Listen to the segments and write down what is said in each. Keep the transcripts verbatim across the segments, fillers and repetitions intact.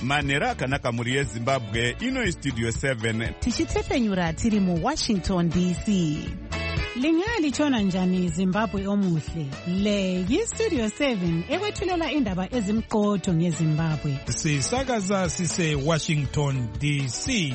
Manhero akanaka muri yeZimbabwe, ino Studio seven. Tichitefenyura tiri mu Washington D C. Lingalitshona njani Zimbabwe omuhle? Le yi-Studio seven ekwethulela indaba ezimqotho ngeZimbabwe. Sisakaza sise Washington D C.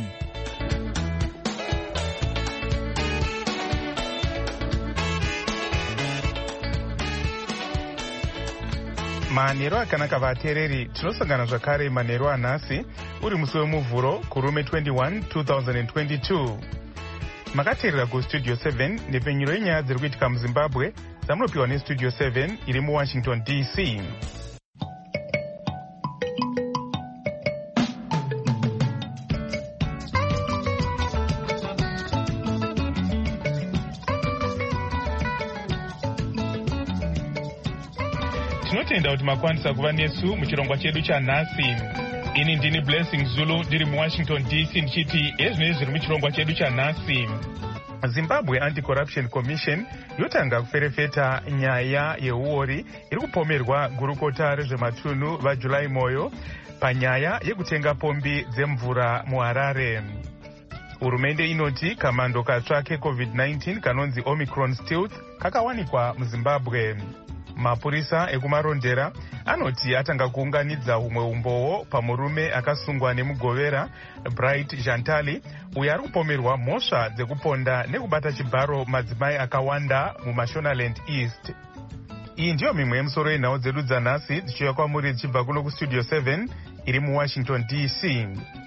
Manhero akanaka vateereri, tinosangana zvakare manhero anhasi uri musi wemuvhuro kurume twenty-one two thousand twenty-two. Makateerera kuStudio seven nepfenyuro yenyaya dziri kuitika muZimbabwe dzamunopiwa neStudio seven iri muWashington D C. Tinotenda kuti makwanisa kuva nesu muchirongwa chedu chanhasi. Ini ndini Blessing Zulu ndiri muWashington D C ndichiti ezvinezvi zviri muchirongwa chedu chanhasi. Zimbabwe Anti-Corruption Commission yotanga kuferefeta nyaya yeuori iri kupomerwa gurukota rezvematunhu vaJuly Moyo panyaya yekutenga pombi dzemvura muHarare. Hurumende inoti kamando katsva keCovid nineteen kanonzi Omicron Stealth kakawanikwa muZimbabwe. Mapurisa ekumarondera anoti atanga kuunganidza humwe umbowo pamurume akasungwa nemugovera Bright Jantali uyo ari kupomerwa mhosva dzekuponda nekubata chibharo madzimai akawanda muMashonaland East. Iyi ndiyo mimwe yemusoro yenhau dzedu dzanhasi dzichiuya kwamuri dzichibva kuno kuStudio seven iri muWashington D C.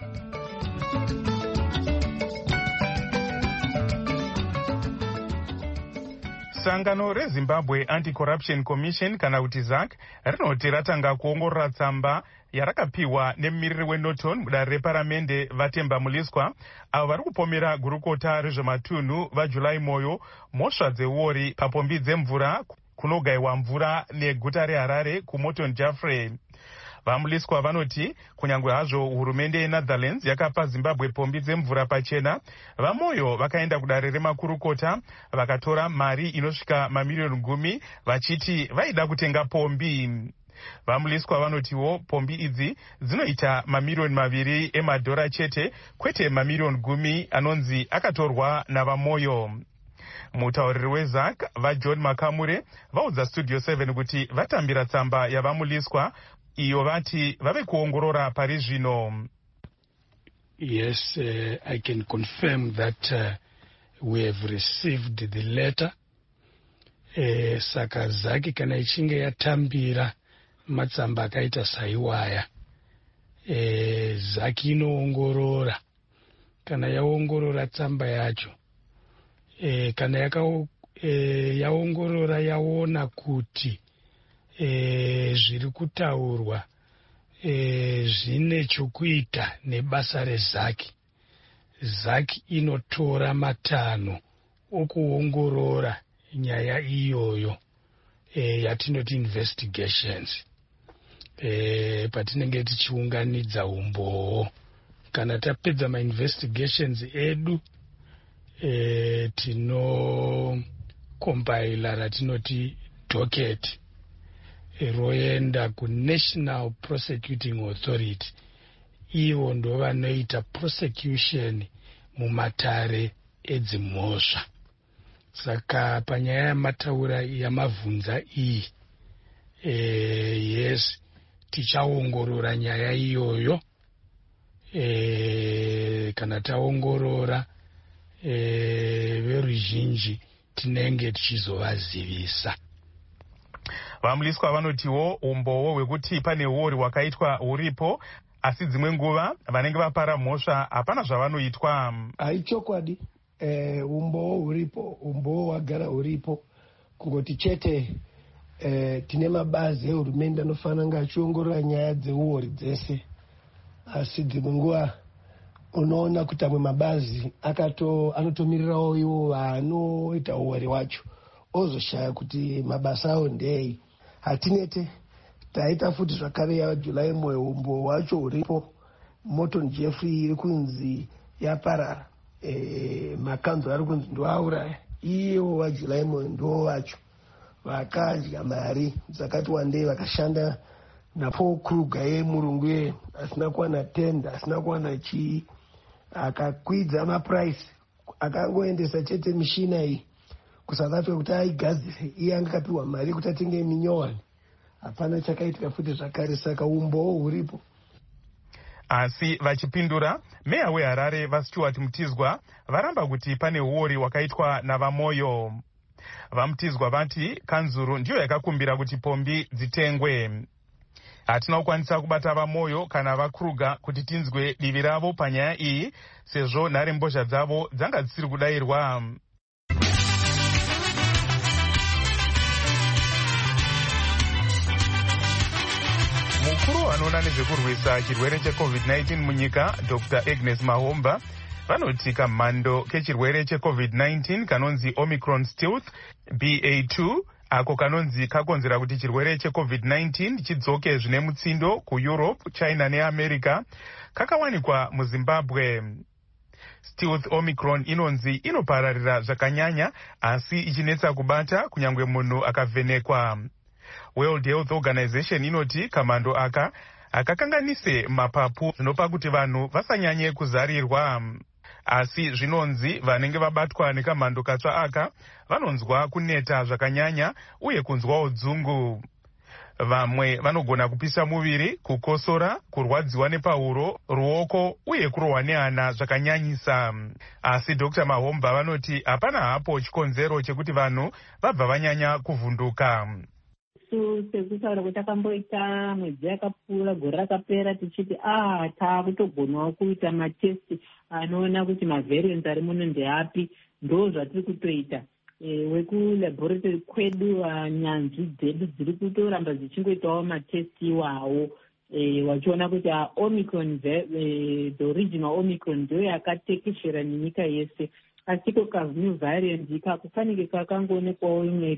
Sangano reZimbabwe Anti-Corruption Commission kana kuti Z A C rinoti ratanga kuongorora tsamba yarakapiwa nemumiriri weNorton mudare reparamende Vatemba Muliswa avo vari kupomera gurukota rezvematunhu vaJuly Moyo mhosva dzeuori papombi dzemvura kunogayiwa mvura neguta reHarare kuMorton Jaffrey. Vamuliswa vanoti kunyangwe hazvo hurumende yeNetherlands yakapa Zimbabwe pombi dzemvura pachena, vaMoyo vakaenda kudare remakurukota vakatora mari inosvika mamiliyoni gumi vachiti vaida kutenga pombi. Vamuliswa vanotiwo pombi idzi dzinoita mamiliyoni maviri emadhora chete kwete mamiliyoni gumi anonzi akatorwa navaMoyo. Mutauriri weZ A C vaJohn Makamure vaudza Studio seven kuti vatambira tsamba yavamuliswa iyo vati vave kuongorora pari zvino. Yes, uh, I can confirm that uh, we have received the letter. Uh, saka Z A C kana ichinge yatambira matsamba akaita saiwaya, uh, Z A C inoongorora. Kana yaongorora tsamba yacho, uh, kana yaka, uh, yaongorora yaona kuti E, zviri kutaurwa e, zvine chokuita nebasa reZ A C. Z A C inotora matanho okuongorora nyaya iyoyo e, yatinoti investigations e, patinenge tichiunganidza umbowo. Kana tapedza mainvestigations edu e, tino compiler ratinoti docket roenda kuNational Prosecuting Authority. Ivo ndo vanoita prosecution mumatare edzimhosva. Saka panyaya yamataura yamavhunza iyi, e, yes, tichaongorora nyaya iyoyo. E, kana taongorora e, veruzhinji tinenge tichizovazivisa. Vamuliswa vanotiwo umbowo hwekuti pane uori hwakaitwa huripo, asi dzimwe nguva vanenge vapara mhosva hapana zvavanoitwa. Haichokwadi, eh, umbowo huripo, umbowo hwagara huripo, kungoti chete eh, tine mabazi ehurumende anofanira kunge achiongorora nyaya dzeuori dzese, asi dzimwe nguva unoona kuti amwe mabazi akato anotomirirawo ivo vanoita uori hwacho ozoshaya kuti mabasa awo ndei. Hatinete taita futi zvakare yaJuly Moyo umbowo hwacho huripo, Morton Jaffrey iri kunzi yaparara, e, makanzo ari kunzi ndoauraya, ivo vaJuly Moyo ndo vacho vakadya mari dzakati wandei vakashanda napaul kruger yemurungu ye asina kuwana tenda asina kuwana chii akakwidza mapuraisi akangoendesa chete mishina iyi kusouth africa kuti aigadzire iye anga akapiwa mari yekuti atenge minyowani. Hapana chakaitika futi zvakare, saka umbowo huripo. Asi vachipindura, meya weHarare vaStuart Mutizwa varamba kuti pane uori wakaitwa navamoyo. VaMutizwa vati kanzuru ndiyo yakakumbira kuti pombi dzitengwe. Hatina kukwanisa kubata vamoyo kana vaKruger kuti tinzwe divi ravo panyaya iyi, sezvo nhare mbozha dzavo dzanga dzisiri kudayirwa. Mukuru anoona nezvekurwisa chirwere checovid nineteen munyika, Doctor Agnes Mahomba, vanoti kamhando kechirwere checovid nineteen kanonzi Omicron Stealth B A two ako kanonzi kakonzera kuti chirwere checovid nineteen chidzoke zvine mutsindo kuEurope, China neAmerica kakawanikwa muZimbabwe. Stealth Omicron inonzi inopararira zvakanyanya asi ichinetsa kubata kunyangwe munhu akavhenekwa. World Health Organization inoti kamhando aka akakanganise mapapu zvinopa kuti vanhu vasanyanye kuzarirwa. Asi zvinonzi vanenge vabatwa nekamhando katsva aka vanonzwa kuneta zvakanyanya uye kunzwawo dzungu. Vamwe vanogona kupisa muviri, kukosora, kurwadziwa nepahuro, ruoko uye kurohwa nehana zvakanyanyisa. Asi Doctor Mahomba vanoti hapana hapo chikonzero chekuti vanhu vabva vanyanya kuvhunduka. Sekutaura kuti takamboita mwedzi yakapfuura gore rakapera tichiti ah takutogonawo kuita matesti anoona kuti mavariants ari muno ndeapi, ndo zvatiri kutoita. E, wekulabhoratory kwedu nyanzvi dzedu dziri kutoramba dzichingoitawo matesti iwawo e, wachiona kuti Omicron, e, the original Omicron ndiyo yakatekeshera nenyika yese. Asiko ka new variant kakufanike kakangoonekwawo imwe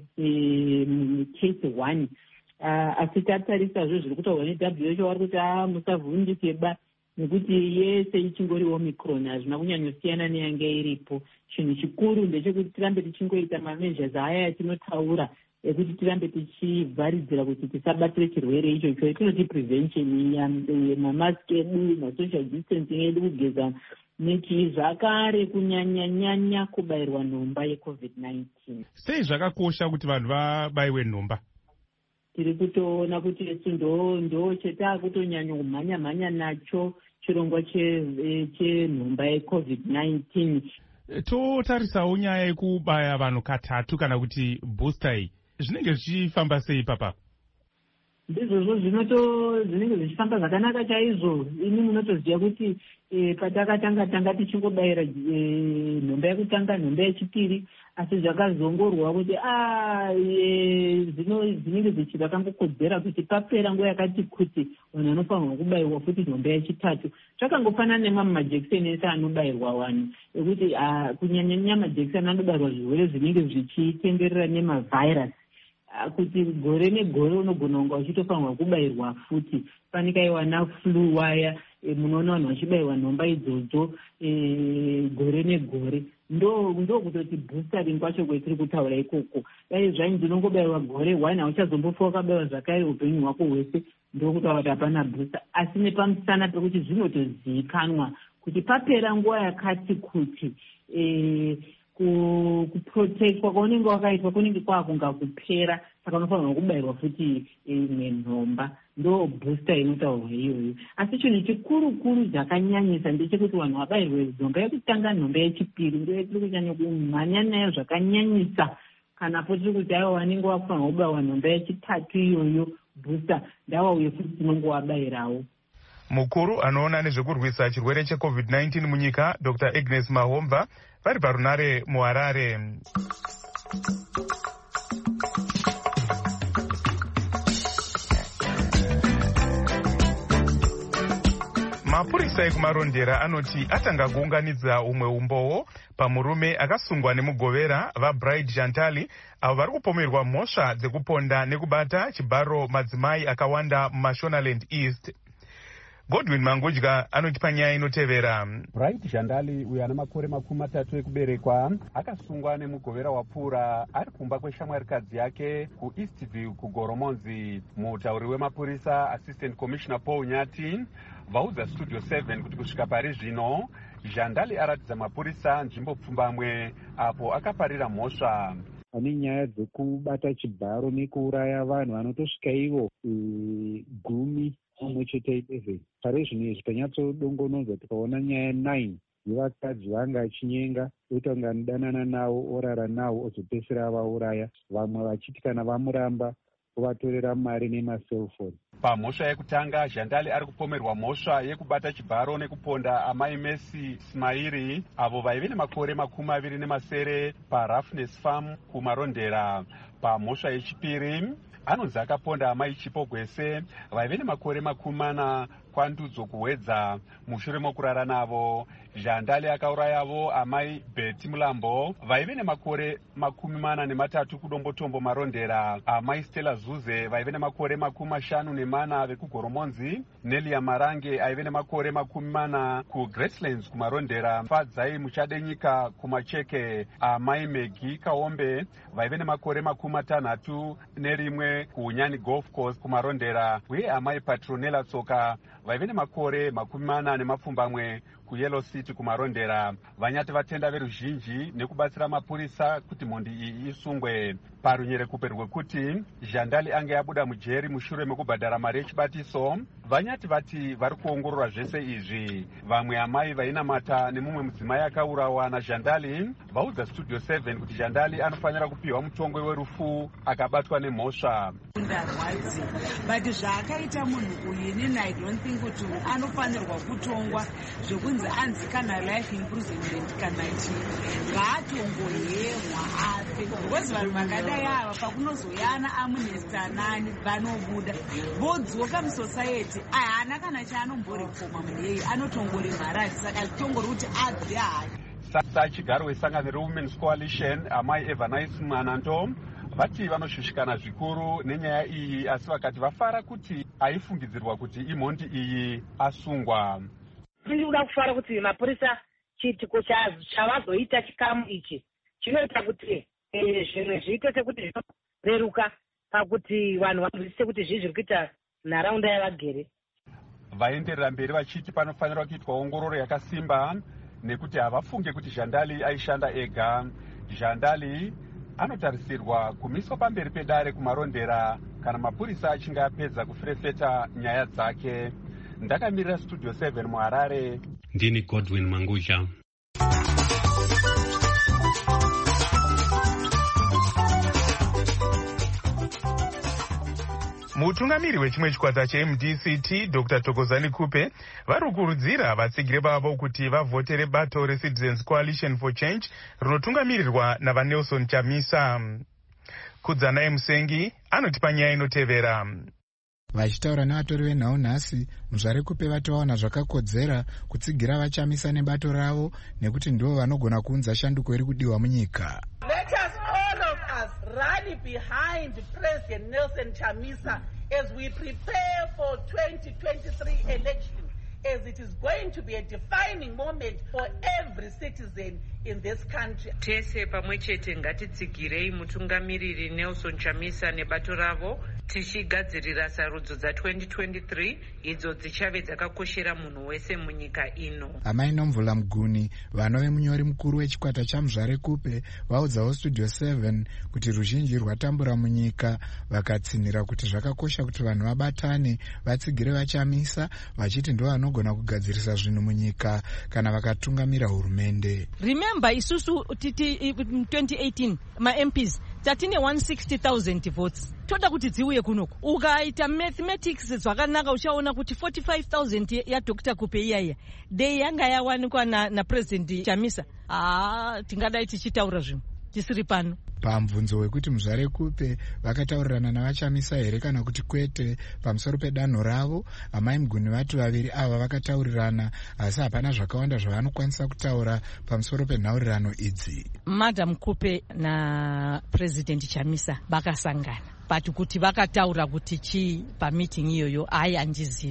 case one. Asi tatarisazvo zviri kutaurwa neW H O vari kuti musavhundikeba nekuti yese ichingori Omicron hazvina kunyanyosiyana neyange iripo. Chinhu chikuru ndechekuti tirambe tichingoita mameasures aya yatinotaura ekuti tirambe tichivharidzira kuti tisabatire chirwere ichocho. Tinoti prevention yamamask edu, masocial distancing edu, kugeza nechii zvakare, kunyanya-nyanya kubayirwa nhomba yecovid nineteen. Sei zvakakosha kuti vanhu vabayiwe nhomba? Tiri kutoona kuti isu ndo ndo chetaakutonyanyo kumhanya-mhanya nacho chirongwa chenhomba yecovid nineteen. Totarisawo nyaya yekubaya vanhu katatu kana kuti booster iyi. Zvinenge zvichifamba sei papa? Ndizvozvo zvinoto zvinenge zvichifamba zvakanaka chaizvo. Ini munotoziva kuti e, patakatanga tanga tichingobayira e, nhomba yekutanga, nhomba yechipiri, asi zvakazongorwa kuti ah e, zvino zvinenge zvichida kangokodzera kuti papera nguva yakati kuti vanhu vanofanirwa kubayirwa futi nhomba yechitatu. Zvakangofanana nemamwe majekiseni ese anobayirwa vanhu ekuti ah, kunyanya-nyanya majekiseni anobayirwa zvirwere zvinenge zvichitenderera nemavhairasi, kuti gore negore unogona kunga uchitofanirwa kubayirwa futi. Fanikaiwa naflu waya e, munoona vanhu vachibayirwa nhomba idzodzo e, gore negore. Ndo ndo kutoti boostering kwacho kwetiri kutaura ikoko. Dai zvainzi unongobayirwa gore one hauchazombofa wakabayirwa zvakare upenyu hwako hwese, ndo kutaura kuti hapana booster. Asi nepamusana pekuti zvinotozivikanwa kuti papera nguva yakati kuti e, kuprotectwa kwaunenge wakaitwa kunenge kwakunga kupera, saka unofanirwa kubayirwa futi imwe nhomba. Ndo booster inotaurwa iyoyo. Asi chinhu chikuru-kuru zvakanyanyisa ndechekuti vanhu vabayirwe nhomba yekutanga, nhomba yechipiri ndo tiri kunyanya kumhanya nayo zvakanyanyisa. Kana po tiri kuti aiwa vanenge vakufanirwa kubayirwa nhomba yechitatu iyoyo booster ndavauye futi tinonge wabayirawo. Mukuru anoona nezvekurwisa chirwere checovid nineteen munyika, Doctor Agnes Mahomba, vari parunare muHarare. Mapurisa ekumarondera anoti atanga kuunganidza umwe umbowo pamurume akasungwa nemugovera vaBride Jantali avo vari kupomerwa mhosva dzekuponda nekubata chibharo madzimai akawanda muMashonaland East. Godwin Mangudya anotipa nyaya inotevera. Bright Jandali uyo ana makore makumi matatu ekuberekwa akasungwa nemugovera wapfuura ari kumba kweshamwarikadzi yake kuEastview kugoromonzi. Mutauri wemapurisa Assistant Commissioner Paul Nyati vaudza Studio seven kuti kusvika pari zvino Jandali aratidza mapurisa nzvimbo pfumbamwe apo akaparira mhosva. Pane nyaya dzekubata chibharo nekuuraya vanhu vanotosvika ivo gumi pamwe chete eleven. Pari zvino izvi tanyatsodongonodza tikaona nyaya nine yevakadzi vanga achinyenga oita kunge anodanana nawo orara nawo ozopedzisira avauraya, vamwe vachiti kana vamuramba ovatorera mari nemaselfoni. Pamhosva yekutanga Jandali ari kupomerwa mhosva yekubata chibharo nekuponda amai Messi Smairi avo vaive nemakore makumi maviri nemasere paRoughness Farm kumarondera. Pamhosva yechipiri anonzi akaponda amai Chipogwese vaive nemakore makumi mana kwandudzo kuwedza. Mushure mokurara navo Jandali akaurayavo amai Betty Mulambo vaive nemakore makumi mana nematatu kudombotombo marondera, amai Stella Zuze vaive nemakore makumi mashanu nemana vekugoromonzi, Nelia Marange aive nemakore makumi mana kuGracelands kumarondera, Fadzai Muchadenyika kumacheke, amai Megi Kaombe vaive nemakore makumi matanhatu nerimwe kuUnyani Golf Course kumarondera, uye amai Patronella Tsoka vaive nemakore makumi mana nemapfumbamwe kuYellow City kumarondera. Vanyati vatenda veruzhinji nekubatsira mapurisa kuti mhondi iyi isungwe. Parunyerekupe rwekuti Jandali ange abuda mujeri mushure mekubhadhara mari yechibatiso, vanyati vati vari kuongorora zvese izvi. Vamwe amai vainamata nemumwe mudzimai akaurawa naJandali vaudza Studio seven kuti Jandali anofanira kupiwa mutongwe werufu akabatwa nemhosva. But zvakaita munhu uyu inini I don't think kuti anofanirwa kutongwa zvekunzi anzi kana life imprisonment kana chii, ngaatongoyemwa afe. Because vanhu vakadai ava pakunozoyana amunesta nani vanobuda vodzoka musociety haana kana chaanomboriphoma munhu yeye anotongoremharati, saka tongori kuti abve hayi. Sasa chigaro wesangano reWomen's Coalition amai Evanice Mwananto vati vanoshushikana zvikuru nenyaya iyi, asi vakati vafara kuti aifungidzirwa kuti imhondi iyi asungwa. Ndinoda kufara kuti mapurisa chiitiko chavazoita chikamu ichi chinoita kuti zvimwe zviite sekuti zvinoreruka pakuti vanhu vanzwisise kuti zvii zviri kuita nharaunda yavagere. Vaenderera mberi vachiti panofanira kuitwa ongororo yakasimba nekuti havafunge kuti Jandali aishanda ega. Jandali anotarisirwa kumiswa pamberi pedare kumarondera kana mapurisa achinge apedza kufurefeta nyaya dzake. Ndakamirira Studio seven muHarare, ndini Godwin Mangudya. Mutungamiri wechimwe chikwata cheM D C T Doctor Thokozani Kupe vari kukurudzira vatsigire vavo kuti vavhotere bato reCitizens Coalition for Change rinotungamirirwa navaNelson Chamisa. Kudzanai Musengi anotipa nyaya inotevera. Vachitaura nevatori venhau nhasi, muzvare Kupe vati vaona zvakakodzera kutsigira vaChamisa nebato ravo nekuti ndivo vanogona kuunza shanduko iri kudiwa munyika. Let us all of us rally behind President Nelson Chamisa as we prepare for twenty twenty-three election, as it is going to be a defining moment for every citizen in this country. Tese pamwe chete ngatitsigirei mutungamiriri Nelson Chamisa nebato ravo tichigadzirira sarudzo dza twenty twenty-three idzo dzichave dzakakoshera munhu wese munyika ino. Amai Nomvula Muguni, vanove munyori mukuru wechikwata chaMuzvare Kupe, vaudzawo Studio seven kuti ruzhinji rwatambura munyika, vakatsinira kuti zvakakosha kuti vanhu vabatane vatsigire vaChamisa, vachiti ndo vanogona kugadzirisa zvinhu munyika kana vakatungamira hurumende. Remember isusu titi twenty eighteen ma M Ps tatine one hundred sixty thousand votes. Toda kuti dziuye kunoko. Ukaita mathematics zvakanaka uchaona kuti forty-five thousand ya Doctor Kupe iyaya dei yanga yawanikwa na, na President Chamisa. Ah, tingadai tichitaura zvimwe tisiri pano. Pamvunzo wekuti Muzvare Kupe vakataurirana navaChamisa here kana kuti kwete pamusoro pedanho ravo, amai Muguni vati vaviri ava vakataurirana, asi hapana zvakawanda zvavanokwanisa kutaura pamusoro penhaurirano idzi. Madam Kupe na President Chamisa vakasangana, but kuti vakataura kuti chi pameeting iyoyo hayi handizivi.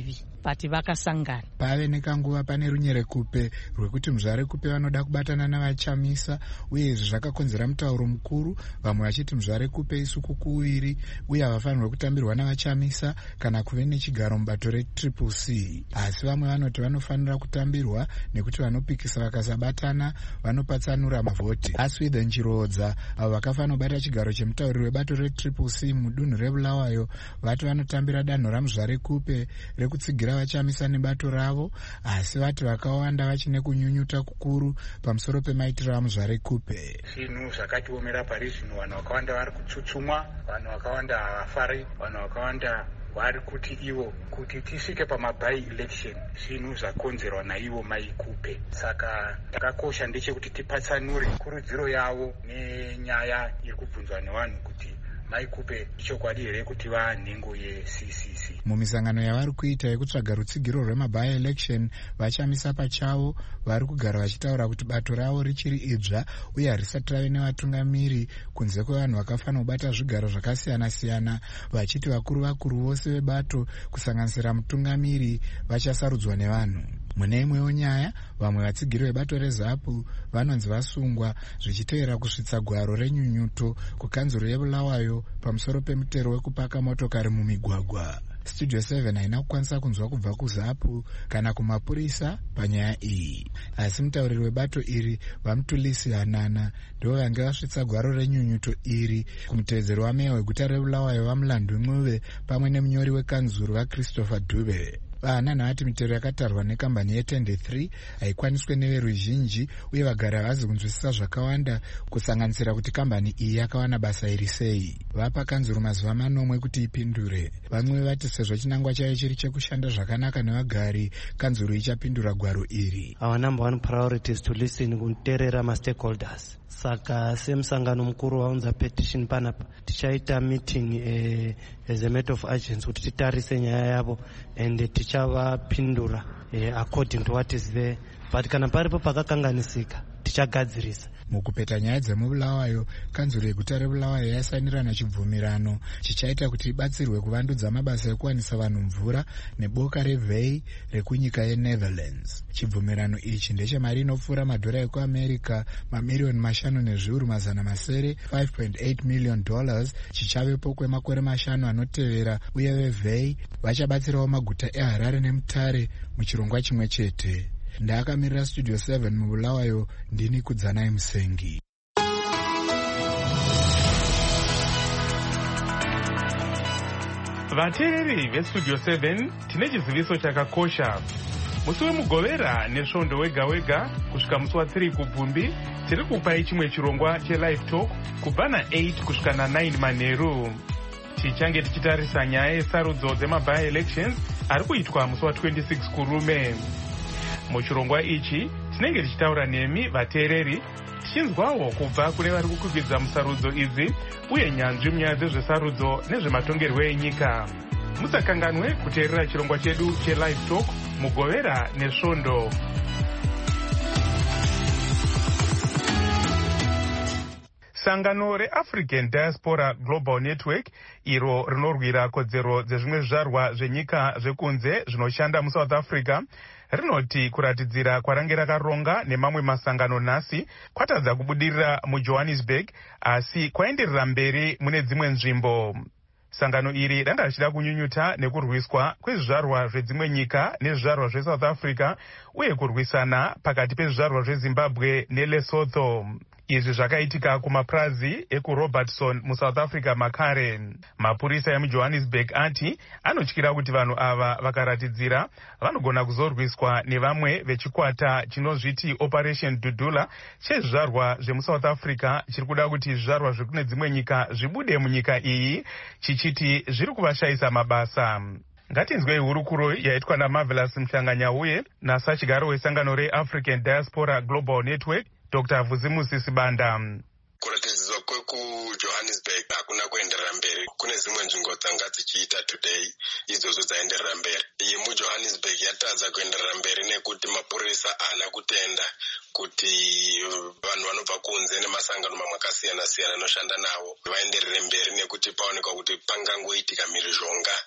but vakasangana. Pave nekanguva pane runyerekupe rwekuti muzvarekupe vanoda kubatana navachamisa, uye izvi zvakakonzera mutauro mukuru, vamwe vachiti muzvarekupe isuku kuwiri uye havafanirwa kutambirwa navachamisa kana kuve nechigaro mubato retriple C. Asi vamwe vanoti vanofanira kutambirwa nekuti vanopikisa vakasabatana vanopatsanura mavhoti. Aswitha Nchirodza, avo vakafanira kubata chigaro chemutauriri webato retriple C mudunhu reBulawayo, vati vanotambira danho ramuzvarekupe rekutsigira vachamisa nebato ravo, asi vati vakawanda vachine kunyunyuta kukuru pamusoro pemaitiro amuzvarekupe. Zvinhu zvakatiomera pari zvino, vanhu vakawanda vari kutsutsumwa, vanhu vakawanda havafari, vanhu vakawanda vari kuti ivo kuti tisvike pamabai election zvinhu zvakonzerwa naivo maikupe. Saka takakosha ndechekuti tipatsanure kurudziro yavo nenyaya iri kubvunzwa nevanhu kuti maikupe chokwadi here kuti vanhengo ye-C C C. Mumisangano yavari kuita yekutsvaga rutsigiro rwemabai election, vachamisa pachavo vari kugara vachitaura kuti bato ravo richiri idzva uye harisati rave nevatungamiri kunze kwevanhu vakafanira kubata zvigaro zvakasiyana-siyana, vachiti vakuru vakuru vose vebato kusanganisira mutungamiri vachasarudzwa nevanhu. Mune imwewo nyaya, vamwe vatsigiri vebato reZAPU vanonzi vasungwa zvichitevera kusvitsa gwaro renyunyuto kukanzuro yeBulawayo pamusoro pemutero wekupaka motokari mumigwagwa. Studio seven haina kukwanisa kunzwa kubva kuZAPU kana kumapurisa panyaya iyi, asi mutauriri webato iri Vamtulisi Hanana ndivo vange vasvitsa gwaro renyunyuto iri kumutevedzeri wameya weguta reBulawayo Vamulandu Ncube pamwe nemunyori wekanzuro vaChristopher Dube. Vahanana vati mitero yakatarwa nekambani yeTende three haikwaniswe neveruzhinji uye vagara havazi kunzwisisa zvakawanda, kusanganisira kuti kambani iyi yakawana basa iri sei. Vapa kanzuro mazuva manomwe kuti ipindure. Vamwe vati sezvo chinangwa chayo chiri chekushanda zvakanaka nevagari, kanzuro ichapindura gwaro iri. Our number one priority is to listen kunterera ma-stakeholders. Saka semusangano mukuru waunza petition panapa tichaita meeting eh, as a matter of urgency kuti titarise nyaya yavo and tichavapindura eh, according to what is there, but kana paripo pakakanganisika tichagadzirisa. Mukupeta nyaya dzemuBulawayo, kanzuro yeguta reBulawayo yasainirana chibvumirano chichaita kuti ibatsirwe kuvandudza mabasa ekuwanisa vanhu mvura neboka reVey rekunyika yeNetherlands. Chibvumirano ichi ndechemari inopfuura madhora ekuAmerica mamiliyoni mashanu nezviuru mazana masere five point eight million dollars chichavepo kwemakore mashanu anotevera, uye veVey vachabatsirawo maguta eHarare neMutare muchirongwa chimwe chete. Ndakamirira Studio seven muBulawayo, ndini Kudzanai Musengi. Vateereri veStudio seven, tine chiziviso chakakosha. Musi wemugovera nesvondo wega wega kusvika musi wa3 kubvumbi tiri kupai chimwe chirongwa chelive talk kubva na8 kusvika na9 manheru. Tichange tichitarisa nyaya yesarudzo dzemabai elections ari kuitwa musi wa26 kurume. Muchirongwa ichi tinenge tichitaura nemi vateereri tichinzwawo kubva kune vari kukwikwidzwa musarudzo idzi uye nyanzvi munyaya dzezvesarudzo nezvematongerwo enyika. Musakanganwe kuteerera chirongwa chedu chelive talk mugovera nesvondo. Sangano reAfrican Diaspora Global Network, iro rinorwira kodzero dzezvimwe zvizvarwa zvenyika zvekunze zvinoshanda muSouth Africa, rinoti kuratidzira kwarange rakaronga nemamwe masangano nhasi kwatadza kubudirira muJohannesburg, asi kwaenderera mberi mune dzimwe nzvimbo. Sangano iri ranga richida kunyunyuta nekurwiswa kwezvizvarwa zvedzimwe nyika nezvizvarwa zveSouth Africa uye kurwisana pakati pezvizvarwa zveZimbabwe neLesotho. Izvi zvakaitika kumapurazi ekuRobertson muSouth Africa makare. Mapurisa emuJohannesburg ati anotyira kuti vanhu ava vakaratidzira vanogona kuzorwiswa nevamwe vechikwata chinozviti Operation Dudula chezvizvarwa zvemuSouth Africa chiri kuda kuti zvizvarwa zvekune dzimwe nyika zvibude munyika iyi chichiti zviri kuvashayisa mabasa. Ngatinzwei hurukuro yaitwa naMarvelous Mhlanganyauye nasachigaro wesangano reAfrican Diaspora Global Network Doctor Vuzimusi Sibanda. Kuratidzwa kwekuJohannesburg hakuna kuenderera mberi. Kune dzimwe nzvimbo dzanga dzichiita today idzodzo dzaenderera mberi. Iyi muJohannesburg yatadza kuenderera mberi nekuti mapurisa haana kutenda kuti vanhu vanobva kunze nemasangano mamwe akasiyana siyana anoshanda nawo vaenderere mberi nekuti paonekwa kuti pangangoitika mhirizhonga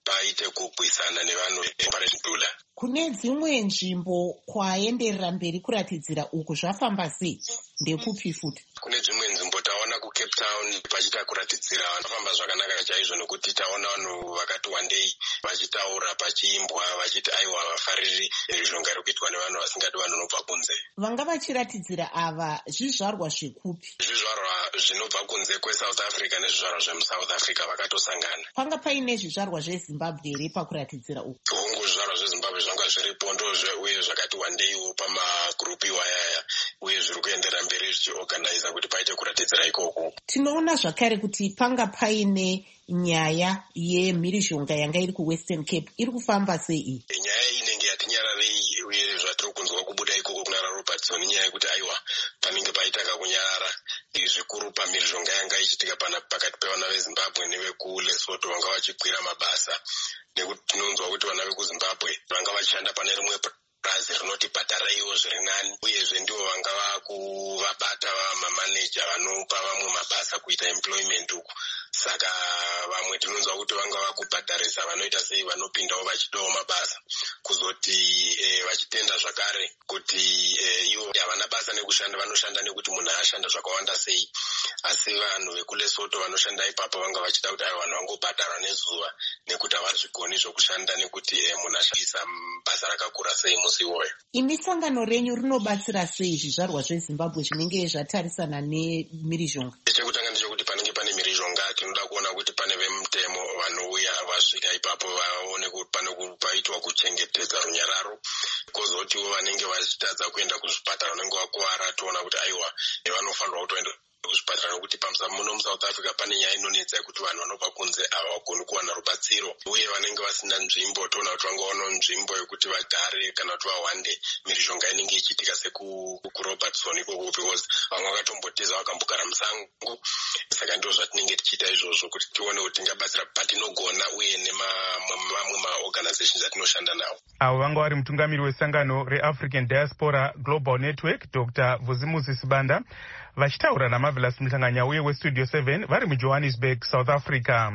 paite kupwisana nevanhu veoperation dula. Kune dzimwe nzvimbo kwaenderera mberi kuratidzira uku zvafamba sei? Ndekupi futi? Kune dzimwe nzvimbo taona kuCape Town pachita kuratidzira vanofamba zvakanaka chaizvo, nokuti taona vanhu vakati wandei vachitaura pachiimbwa vachiti aiwa vafariri mhirizhonga iri kuitwa nevanhu vasingadi vanhu vanobva kunze. Vanga vachiratidzira ava zvizvarwa zvekupi? Zvizvarwa zvinobva kunze kweSouth Africa nezvizvarwa zvemuSouth Africa vakatosangana. Panga paine zvizvarwa zveZimbabwe here pakuratidzira uku? Hongu zvizvarwa zveZimbabwe zvanga zviripo ndozve, uye zvakati wandeiwo pamagurupu iwayaya, uye zviri kuendera mberi zvichiorganiza kuti paite kuratidzira ikoko. Tinoona zvakare kuti panga paine nyaya yemhirizhonga yanga iri kuWestern Cape. Iri kufamba sei? Nyaya iyi inenge yatinyararei, uye zvatiri kunzwa kubuda ikoko kuna Robertson nyaya yekuti aiwa panenge paitaka kunyarara zvikuru pamhirizhonga yanga ichiitika pakati pevana veZimbabwe nevekuLesotho vanga vachikwira mabasa, nekuti tinonzwa kuti vana vekuZimbabwe vanga vachishanda pane rimwe bazi rinoti bhadharaiwo zviri nani, uyezve ndivo vanga vakuvabata vamamaneja vanopa vamwe mabasa kuita employment uku. Saka vamwe tinonzwa kuti vanga vakubhadharisa vanoita sei vanopindawo vachidawo mabasa, kuzoti eh, vachitenda zvakare kuti eh, ivo havana basa nekushanda, vanoshanda nekuti munhu ashanda zvakawanda sei. Asi vanhu vekuLesotho vanoshanda ipapo vanga vachida kuti avo vanhu vangobhadharwa nezuva, nekuti havari zvigoni zvokushanda, nekuti eh, munhu ashandisa basa rakakura sei musi iwoyo. Imi sangano renyu rinobatsira sei zvizvarwa zveZimbabwe zvinenge zvatarisana nemhirizhonga? Chekutanga ndechekuti panenge pane mhirizhonga tinoda kuona kuti pane vemutemo vanouya vasvika ipapo vaone kuti pane paitwa kuchengetedza runyararo, kwozotiwo vanenge vachitadza kuenda kuzvipatara vanenge vakuwara toona kuti aiwa vanofanirwa kutoenda kuzvipatara, nokuti muno muSouth Africa pane nyaya inonetsa yekuti vanhu vanobva kunze havagoni kuwana rubatsiro, uye vanenge vasina nzvimbo toona kuti vangaonawo nzvimbo yekuti vagare kana kuti vahwande mhirizhonga inenge ichiitika sekuRobertson ikoko, because vamwe vakatombotiza vakambogara musango. Saka ndizvo zvatinenge tichiita izvozvo kuti tione kuti tingabatsira patinogona, uye nemamwe maorganizations atinoshanda nawo. Avo vanga vari mutungamiri wesangano reAfrican Diaspora Global Network Doctor Vuzimusi Sibanda vachitaura naMarvelous Mhlanganya uye weStudio seven vari muJohannesburg, South Africa.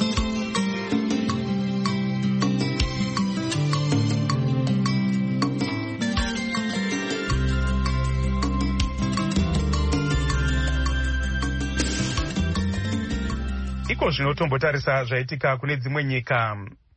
Iko zvinotombotarisa zvaitika kune dzimwe nyika.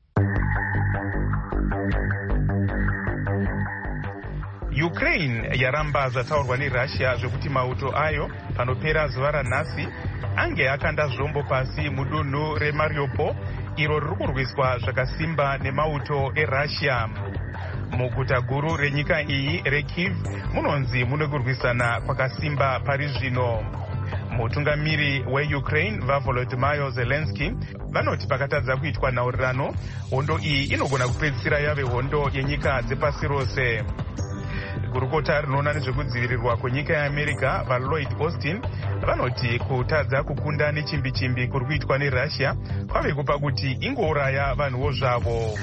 Ukraine yaramba zvataurwa neRussia zvekuti mauto ayo panopera zuva ranhasi ange akanda zvombo pasi mudunhu reMariupol iro riri kurwiswa zvakasimba nemauto eRussia. Muguta guru renyika iyi reKyiv munonzi mune kurwisana kwakasimba pari zvino. Mutungamiri weUkraine vaVolodymyr Zelensky vanoti pakatadza kuitwa nhaurirano, hondo iyi inogona kupedzisira yave hondo yenyika dzepasi rose. Gurukota rinoona nezvekudzivirirwa kwenyika yeAmerica vaLloyd Austin vanoti kutadza kukunda nechimbi-chimbi kuri kuitwa neRussia kwave kupa kuti ingouraya vanhuwo zvavo.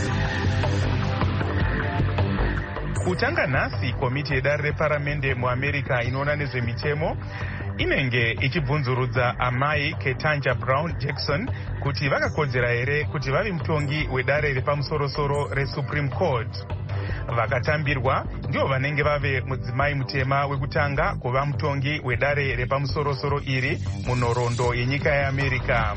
Kutanga nhasi komiti yedare reparamende muAmerica inoona nezvemitemo inenge ichibvunzurudza amai Ketanji Brown Jackson kuti vakakodzera here kuti vave mutongi wedare repamusoro-soro reSupreme Court. Vakatambirwa ndivo vanenge vave mudzimai mutema wekutanga kuva mutongi wedare repamusoro-soro iri munhoroondo yenyika yeAmerica.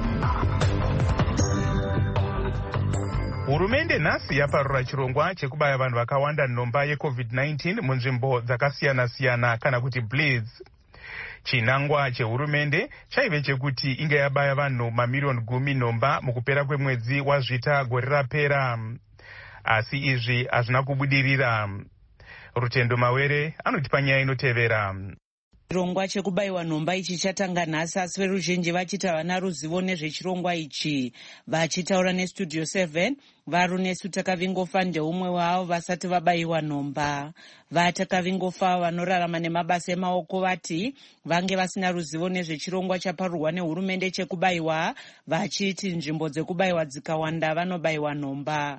Hurumende nhasi yaparura chirongwa chekubaya vanhu vakawanda nhomba yeCovid nineteen munzvimbo dzakasiyana-siyana kana kuti blitz. Chinangwa chehurumende chaive chekuti inge yabaya vanhu mamiriyoni gumi nhomba mukupera kwemwedzi wazvita gore rapera. Asi izvi hazvina kubudirira. Rutendo Mawere anotipa nyaya inotevera. Chirongwa chekubayiwa nhomba ichi chatanga nhasi, asi veruzhinji vachiti havana ruzivo nezvechirongwa ichi. Vachitaura neStudio seven, varunesu Takavingofa ndeumwe wavo vasati vabayiwa nhomba. VaTakavingofa vanorarama nemabasa emaoko vati vange vasina ruzivo nezvechirongwa chaparurwa nehurumende chekubayiwa, vachiti nzvimbo dzekubayiwa dzikawanda vanobayiwa nhomba.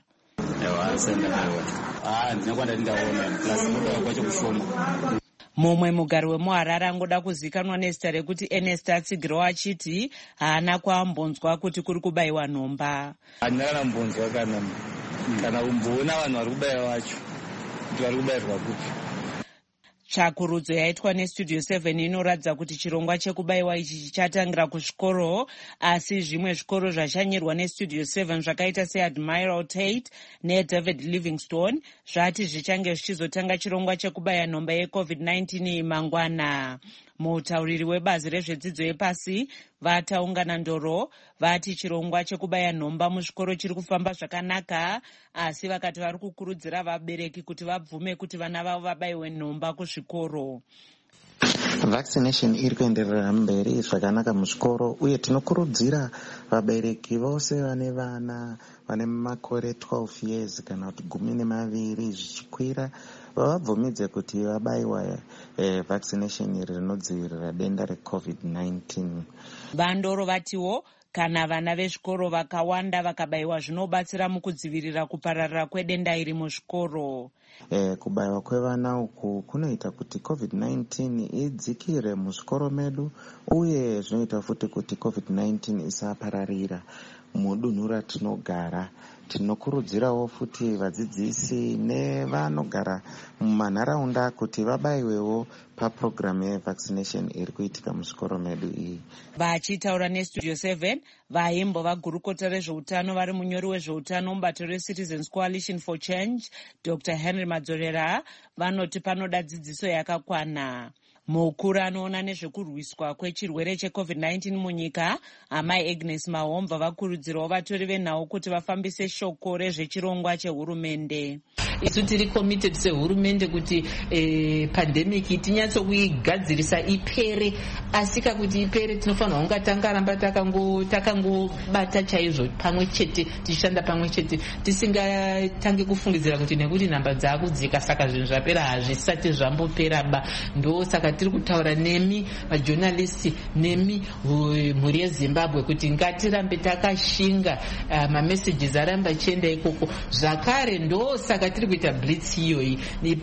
mumwe mugari wemuharare angoda kuzikanwa nezita rekuti Ernest atsigirawo achiti haana kuambonzwa kuti kuri kubayiwa nhomba. Handina kana mbonzwa kana kana kumboona vanhu vari kubayiwa vacho kuti vari kubayirwa kuti. Tsvakurudzo yaitwa nestudio seven inoratidza kuti chirongwa chekubayiwa ichi chichatangira kuzvikoro, asi zvimwe zvikoro zvashanyirwa nestudio seven zvakaita seAdmiral Tate neDavid Livingstone zvati zvichange zvichizotanga chirongwa chekubaya nhomba yecovid nineteen mangwana. Mutauriri webazi rezvedzidzo yepasi vataungana ndoro vati chirongwa chekubaya nhomba muzvikoro chiri kufamba zvakanaka, asi vakati vari kukurudzira vabereki kuti vabvume kuti vana vavo vabayiwe nhomba kuzvikoro. Vaccination iri kuenderera mberi zvakanaka muzvikoro, uye tinokurudzira vabereki vose vane vana vane makore twelve years kana kuti gumi nemaviri zvichikwira vavabvumidze kuti vabayiwa eh, vaccination iri rinodzivirira denda recovid nineteen. Vandoro vatiwo kana vana vezvikoro vakawanda vakabayiwa zvinobatsira mukudzivirira kupararira kwedenda iri muzvikoro. Eh, kubayiwa kwevana uku kunoita kuti covid nineteen idzikire muzvikoro medu, uye zvinoita futi kuti covid nineteen isapararira mudunhu ratinogara. Tinokurudzirawo futi vadzidzisi nevanogara mumanharaunda kuti vabayiwewo papurogiramu yevaccination iri kuitika muzvikoro medu iyi. Vachitaura nestudio seven vaimbova gurukota rezveutano vari munyori wezveutano mubato reCitizens Coalition for Change Doctor Henry Madzorera vanoti panoda dzidziso yakakwana. Mukuru anoona nezvekurwiswa kwechirwere checovid nineteen munyika amai Agnes Mahomva vakurudzirawo vatori venhau kuti vafambise shoko rezvechirongwa chehurumende. Isu tiri committed sehurumende kuti eh, pandemic tinyatsokuigadzirisa ipere, asika kuti ipere tinofanira kunga tangaramba takangobata chaizvo pamwe chete, tichishanda pamwe chete, tisingatange kufungidzira kuti nekuti nhamba dzakudzika saka zvinhu zvapera hazvisati zvamboperaba. Ndo saka tiri kutaura nemi majournalisti nemi mhuri yeZimbabwe kuti ngatirambe takashinga uh, mamessages aramba achienda ikoko. Zvakare ndo saka tiri kuita blitz iyoyi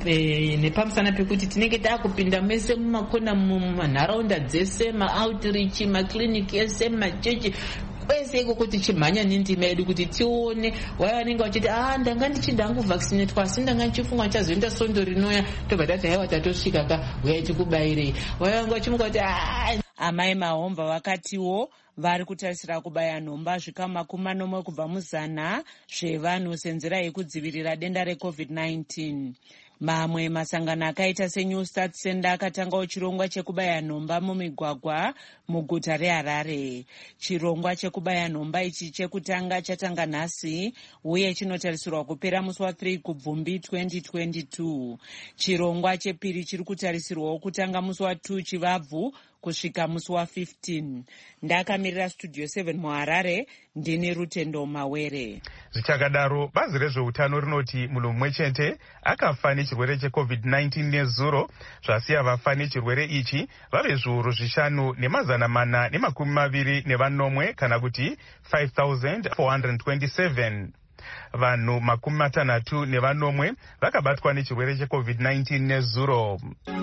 nepamusana pekuti tinenge takupinda mese mumakona mumanharaunda dzese, maoutreach, maclinic ese, machechi kwese ikoko tichimhanya nendima yedu kuti tione waya vanenge vachiti ah ndanga ndichida hangu vaccinatwa asi ndanga ndichifunga chazoenda sondo rinoya tobva tati haiwa tatosvika ka uyai tikubayirei. Waya vangu vachimuka kuti ah. Amai Mahomva vakatiwo vari kutarisira kubaya nhomba zvikamu makumi manomwe kubva muzana zvevanhu senzira yekudzivirira denda recovid nineteen. Mamwe masangano akaita seNew Start Center akatangawo chirongwa chekubaya nhomba mumigwagwa muguta reHarare. Chirongwa chekubaya nhomba ichi chekutanga chatanga nhasi uye chinotarisirwa kupera musi wa3 kubvumbi twenty twenty-two. Chirongwa chepiri chiri kutarisirwawo kutanga musi wa2 chivabvu kusvika musi wa15. Ndakamirira studio seven muHarare, ndini Rutendo Mawere. Zvichakadaro bazi rezveutano rinoti munhu mumwe chete akafa nechirwere checovid nineteen nezuro, zvasiya vafa nechirwere ichi vave zviuru zvishanu nemazana mana nemakumi maviri nevanomwe kana kuti five thousand four hundred twenty-seven. Vanhu makumi matanhatu nevanomwe vakabatwa nechirwere checovid nineteen nezuro.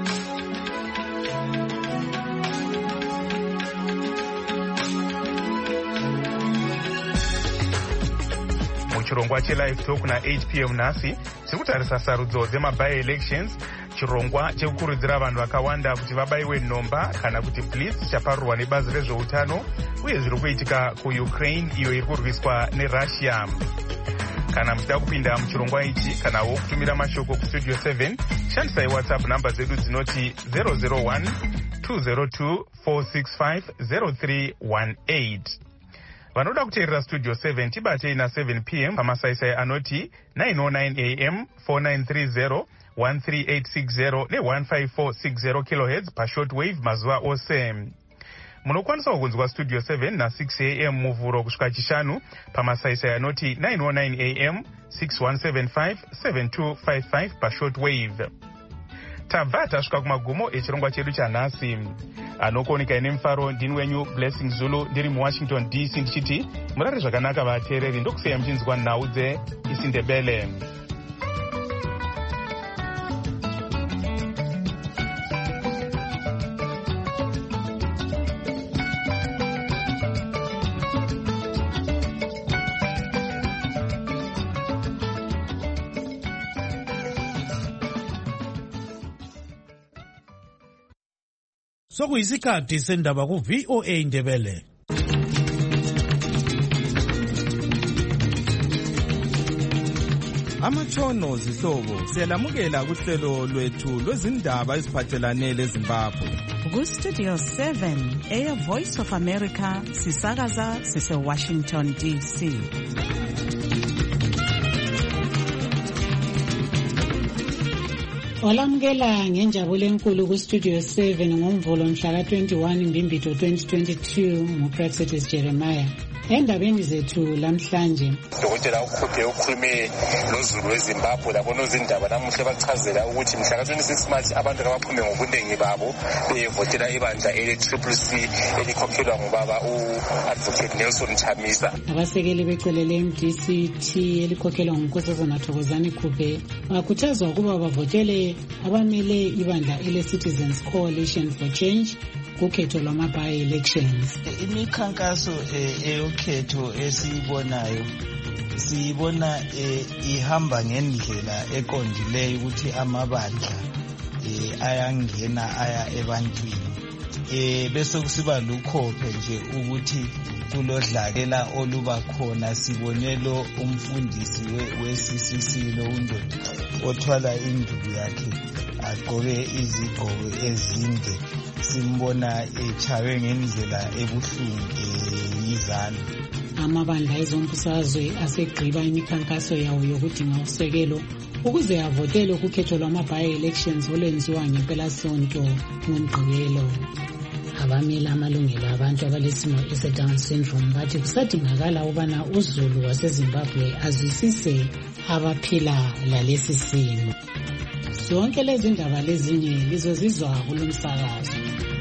Chirongwa chelive talk na eight p m nhasi tiri kutarisa sarudzo dzemaby elections, chirongwa chekukurudzira vanhu vakawanda kuti vabayiwe nhomba kana kuti blitz chaparurwa nebazi rezveutano uye zviri kuitika kuUkraine iyo iri kurwiswa neRussia. Kana muchida kupinda muchirongwa ichi kanawo kutumira mashoko kustudio seven, shandisai WhatsApp namba dzedu dzinoti zero zero one two zero two four six five zero three one eight. Vanoda kuteerera studio seven tibatei na seven p m pamasaisai anoti nine oh nine a m four nine three zero one three eight six zero ne one five four six zero kilohertz pashortwave mazuva ose. Munokwanisa kunzwa studio seven na six a m muvhuro kusvika chishanu pamasaisai anoti nine oh nine a m six one seven five seven two five five pashortwave. Tabva tasvika kumagumo echirongwa chedu chanhasi. Anokuoneka nemufaro ndini wenyu Blessing Zulu ndiri muWashington D C ndichiti murare zvakanaka vateereri, ndokuseya muchinzwa nhau dzeIsindebele. sokuyisikhathi sendaba ku-V O A Ndebele. Amatshono zihlobo siyalamukela kuhlelo lwethu lwezindaba eziphathelane leZimbabwe. Ku-Studio seven, Air Voice of America, sisakaza sise-Washington D C. Olamukela ngenjabulo enkulu ku-Studio seven ngomvulo mhla ka-twenty-one Mbimbitho twenty twenty-two nguPraxetis Jeremiah. Endabeni zethu lamhlanje Dokotela ukhuphe ukhulume noZulu weZimbabwe labona izindaba namuhla bachazela ukuthi mhla ka twenty-six March abantu abaphume ngobuningi babo bevotela ibandla ele-Triple C elikhokhelwa ngubaba u-Advocate Nelson Chamisa. Abasekeli becele le-M D C T elikhokhelwa nguNkosazana Thokozani Khube bakhuthazwa ukuba bavotele abamele ibandla ele-Citizens Coalition for Change kukhetho lwama-by-elections. Imikhankaso eyokhetho esiyibonayo siyibona ihamba ngendlela eqondileyo ukuthi amabandla ayangena aya ebantwini bese kusiba lukhophe nje ukuthi kulodlakela oluba khona. Sibonelo umfundisi we-C C C lo undoda othwala induku yakhe agqoke izigqoko ezinde simbona echawe ngendlela ebuhlungu yizalo. Amabandla ezombusazwe asegqiba imikhankaso yawo yokudinga usekelo ukuze avotele ukukhetho lwama-by-elections olwenziwa ngempelasonto ngoMgqibelo. Abamela amalungelo abantu abalesimo ese-Down syndrome bathi kusadingakala ukubana uZulu waseZimbabwe azwisise abaphila lalesi simo. Zonke lezi ndaba lezinye lizozizwa kulo msakazo.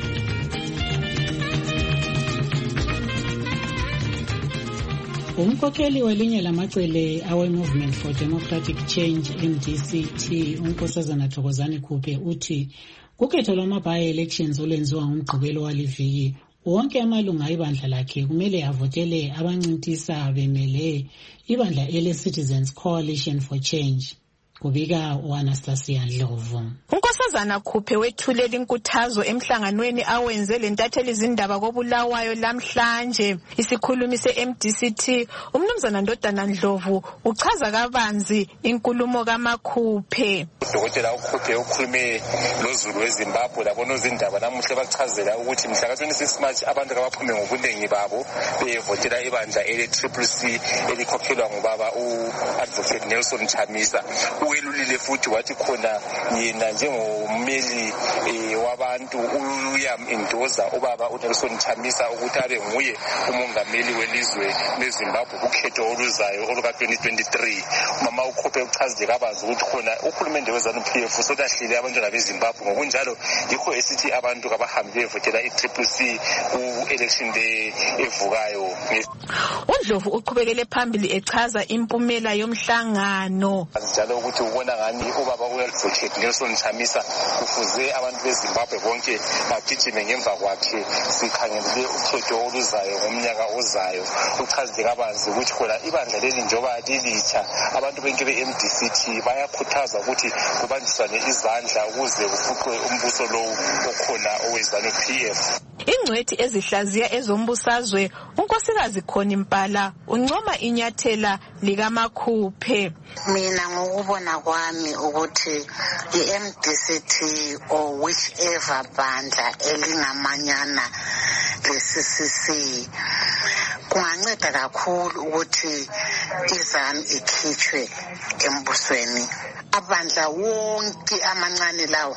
Umkhokheli welinye lamacele awe-Movement for Democratic Change M D C T uNkosazana Thokozani Khube uthi kukhetho lwama-by-elections olwenziwa ngoMgqibelo waliviki wonke amalunga ibandla lakhe kumele avotele abancintisa bemele ibandla ele-Citizens Coalition for Change. Kubika uAnastasia Ndlovu. Unkosazana Khube wethulela inkuthazo emhlanganweni awenze lentatheli izindaba koBulawayo lamhlanje. Isikhulumi se-M D C T umnumzana Ndodana Ndlovu uchaza kabanzi inkulumo kaMakhuphe. Udokotela ukhuphe ukhulume noZulu weZimbabwe labona izindaba namuhla bachazela ukuthi mhla ka twenty-six March abantu abaphume ngobuningi babo bevotela ibandla ele-Triple C elikhokhelwa ngubaba u-Advocate Nelson Chamisa. Welulile futhi wathi khona yena njengomeli wabantu uyamendoza ubaba uNelson Chamisa ukuthi abe nguye umongameli welizwe leZimbabwe kukhetho oluzayo oluka twenty twenty-three. Mama ukhuphe uchazile kabanzi ukuthi khona uhulumende weZANU-P F sotahlile abantwana beZimbabwe ngokunjalo yikho esithi abantu abahambe bevotela i-Triple C ku-election day evukayo. uNdlovu uqhubekele phambili echaza impumela yomhlangano njalo ukuthi ubona ngani ubaba u-Advocate Nelson Chamisa kufuze abantu beZimbabwe bonke bagijime ngemva kwakhe sikhangelele ukhetho oluzayo ngomnyaka ozayo. Uchazile kabanzi ukuthi khona ibandla leli njengoba lilitsha abantu bonke be-M D C T bayakhuthazwa ukuthi kubanjiswane izandla ukuze kufuqwe umbuso lowu okhona oweZANU-P F. Ingcwethi ezihlaziya ezombusazwe unkosikazi Khoni Mpala uncoma inyathela likaMakhuphe. Mina ngokubona kwami ukuthi i-M D C T or whichever bandla elingamanyana le-C C C kunganceda kakhulu ukuthi iZANU ikhitshwe embusweni. Abandla wonke amancane lawo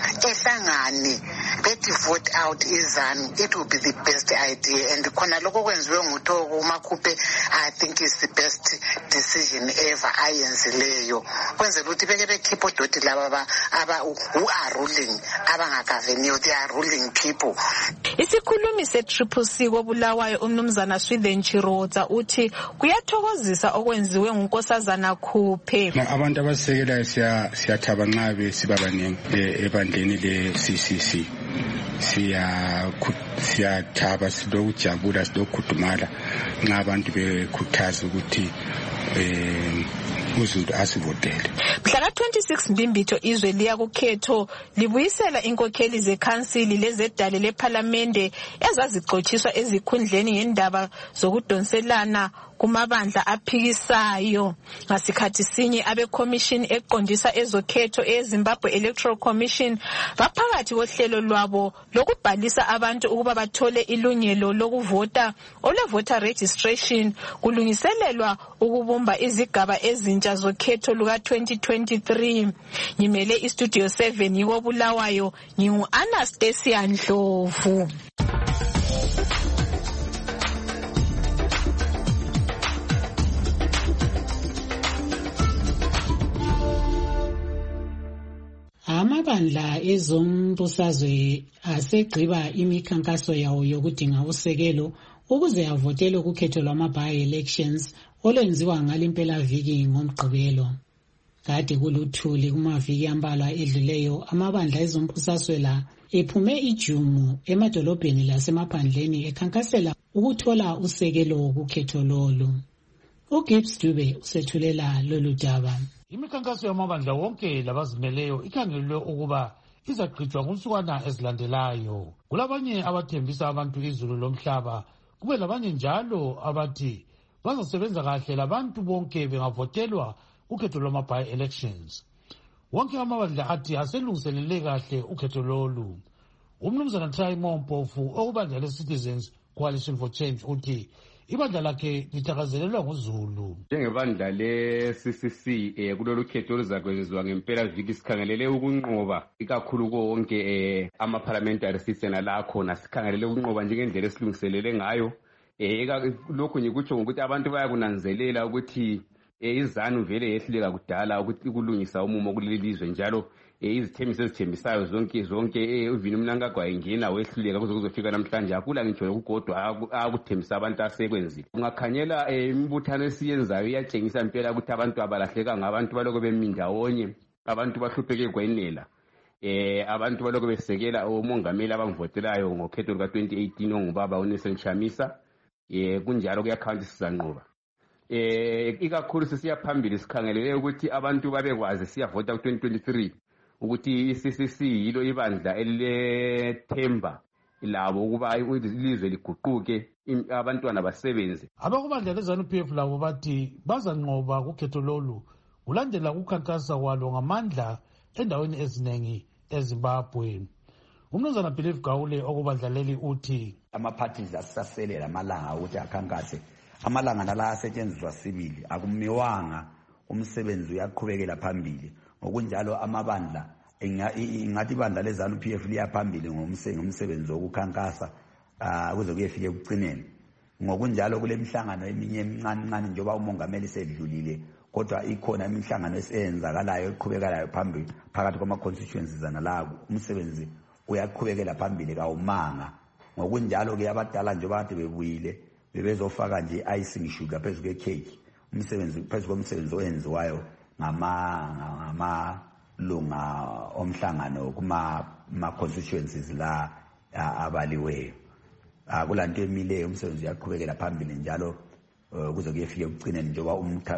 ehlangane bethi vote out iZANU, it will be the best idea. And khona lokho kwenziwe nguThoko uMakhuphe, I think is the best decision ever ayenzileyo. Kwenzela ukuthi beke bekhipha odoti laba aba who are ruling abangagaveniyo, they are ruling people. Isikhulumi se-Triple C koBulawayo umnumzana Swithen Chirodza uthi kuyathokozisa okwenziwe nguNkosazana Khube. Abantu abasekelayo siyathaba nxa besibabaningi ebandleni le-C C C. siya siyathaba silokujabula silokhudumala nxa abantu bekhuthaza ukuthi eh uZulu asivotele. Mhla twenty-six Mbimbitho izwe liya kukhetho libuyisela inkokheli zekhansili lezedale lephalamende ezazixotshiswa ezikhundleni ngendaba zokudonselana kumabandla aphikisayo. Ngasikhathi sinye abekhomishini eqondisa ezokhetho eZimbabwe Electoral Commission baphakathi kohlelo lwabo lokubhalisa abantu ukuba bathole ilungelo lokuvota ole voter registration kulungiselelwa ukubumba izigaba ezintsha zokhetho luka twenty twenty-three. Ngimele istudio seven yiko Bulawayo, ngingu Anastasia Ndlovu. Amabandla ezombusazwe asegqiba imikhankaso yawo yokudinga usekelo ukuze avotele ukukhetho lwama-by-elections olwenziwa ngalimpela viki ngomgqibelo. Kade kuluthuli kumaviki ambalwa edluleyo amabandla ezombusazwe la ephume ijumu emadolobheni lasemaphandleni ekhankasela ukuthola usekelo ukukhetho lolu. uGibbs Dube usethulela lolu daba. Imikhankaso yamabandla wonke labazimeleyo ikhangelelwe ukuba izaqhutshwa kunsukwana ezilandelayo. Kulabanye abathembisa abantu izulu lomhlaba, kube labanye njalo abathi bazosebenza kahle labantu bonke bengavotelwa ukhetho lwama-by-elections. Wonke amabandla athi aselungiselele kahle ukhetho lolu. Umnumzana Try Mpofu okubandla le-Citizens Coalition for Change uthi ibandla lakhe lithakazelelwa nguZulu. Njengebandla le-C C C eh kulolu khetho oluzakwenziwa ngempela viki sikhangelele ukunqoba ikakhulu konke eh ama-parliamentary seats nalakhona sikhangelele ukunqoba njengendlela esilungiselele ngayo. Eh lokho ngikutsho ngokuthi abantu bayakunanzelela ukuthi izanu vele yehluleka kudala ukuthi kulungisa umumo kuleli lizwe njalo izithembiso ezithembisayo zonke zonke uvini umnankagwa ingena wehluleka kuze kuzofika namhlanje akula ngitsho ukugodwa akuthembisa abantu asekwenzile. Ungakhanyela imibuthano esiyenzayo iyatshengisa impela ukuthi abantu abalahleka ngabantu baloko bemindawonye, abantu bahlupheke kwenela. Eh abantu baloko besekela umongameli abangivotelayo ngokhetho luka twenty eighteen ongubaba uNelson Chamisa. Eh kunjalo kuyakhawunti sizanqoba. Eh ikakhulu sisiya phambili sikhangelele ukuthi abantu babekwazi siyavota ku twenty twenty-three ukuthi i-C C C yilo ibandla elethemba labo ukuba ilizwe liguquke abantwana basebenze. Abakubandla leZANU P F labo bathi bazanqoba kukhetho lolu kulandela ukukhankasa kwalo ngamandla endaweni eziningi eZimbabwe. Umnumzana Believe Gawule okubandla leli uthi ama-parties asasele lamalanga ukuthi akhankase amalanga nala asetshenziswa sibili akumiwanga umsebenzi uyaqhubekela phambili. Ngokunjalo amabandla ingathi ibandla leZANU P F liyaphambili ngomsebenzi wokukhankasa kuze kuyefika ekugcineni. Ngokunjalo kule mihlangano eminye emincane njengoba umongameli sedlulile kodwa ikhona imihlangano esenzakalayo eqhubekelayo phambili phakathi kwama-constituencies nalawo umsebenzi uyaqhubekela phambili kawumanga. Ngokunjalo ke abadala njengoba kade bebuyile bebezofaka nje icing sugar phezu kwecake umsebenzi phezu komsebenzi oyenziwayo ngama lunga omhlangano kuma ma-constituencies la abaliweyo. Akulanto emileyo umsebenzi uyaqhubekela phambili njalo kuze kuyefika ekugcineni njengoba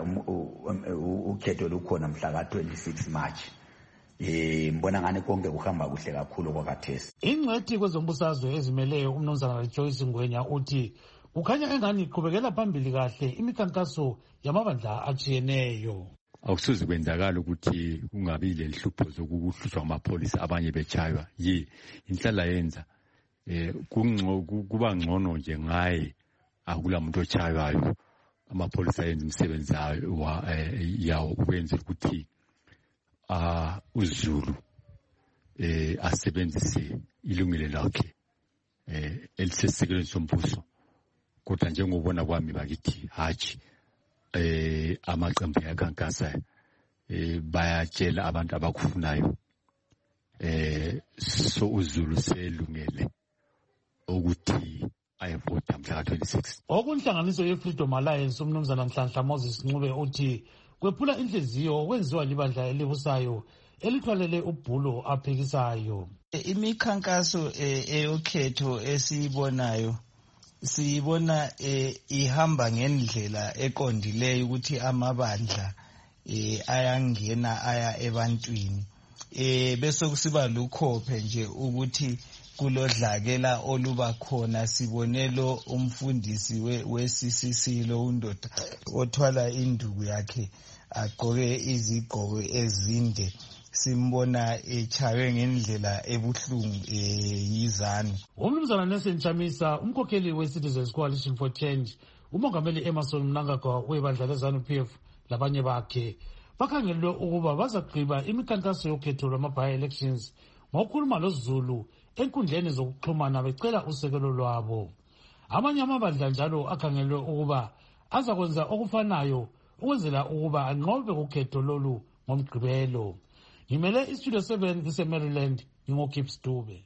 ukhetho lukhona mhla ka twenty-six March. Eh mbona ngane konke kuhamba kuhle kakhulu kwakhathesi. Ingcwethi kwezombusazwe ezimeleyo umnumzana Joyce Ngwenya uthi ukhanya engani iqhubekela phambili kahle imikhankaso yamabandla atshiyeneyo. Akusuzi kwenzakala ukuthi kungabi lelihlupho zokuhlushwa amapholisa abanye bechaywa ye inhlala yenza eh kuba ngcono nje ngaye akula muntu ochaywayo amapholisa yenza umsebenzi yawo ukwenza ukuthi ah uZulu eh asebenzise ilungelo lakhe eh elisesekelo sombuso. Kodwa njengobona kwami bakithi haji eh amaqembu yakhankasa eh bayatshela abantu abakufunayo eh so uZulu selungele ukuthi ayevota mhla twenty-six. Okunhlanganiso ye-Freedom Alliance umnumzana Nhlanhla Moses Ncube uthi kwephula inhliziyo kwenziwa libandla elibusayo elithwalele ubhulo aphikisayo. Imikhankaso eyokhetho esiyibonayo siyibona ihamba ngendlela eqondileyo ukuthi amabandla eh ayangena aya ebantwini. Eh bese kusiba lukhophe nje ukuthi kulodlakela oluba khona. Sibonelo umfundisi we C C C lo undoda othwala induku yakhe agqoke izigqoko ezinde, simbona echawe ngendlela ebuhlungu yizanu. Umnumzana Nelson Chamisa, umkhokheli we-Citizens Coalition for Change, umongameli Emerson Mnangagwa webandla leZANU P F labanye bakhe bakhangelwe ukuba bazagqiba imikhankaso yokhetho lwama-by-elections ngokukhuluma loZulu enkundleni zokuxhumana becela usekelo lwabo. Amanye amabandla njalo akhangelwe ukuba azakwenza okufanayo ukwenzela ukuba anqobe ukhetho lolu ngomgqibelo. Ngimele iStudio seven ngise-Maryland, ngingoKips Dube.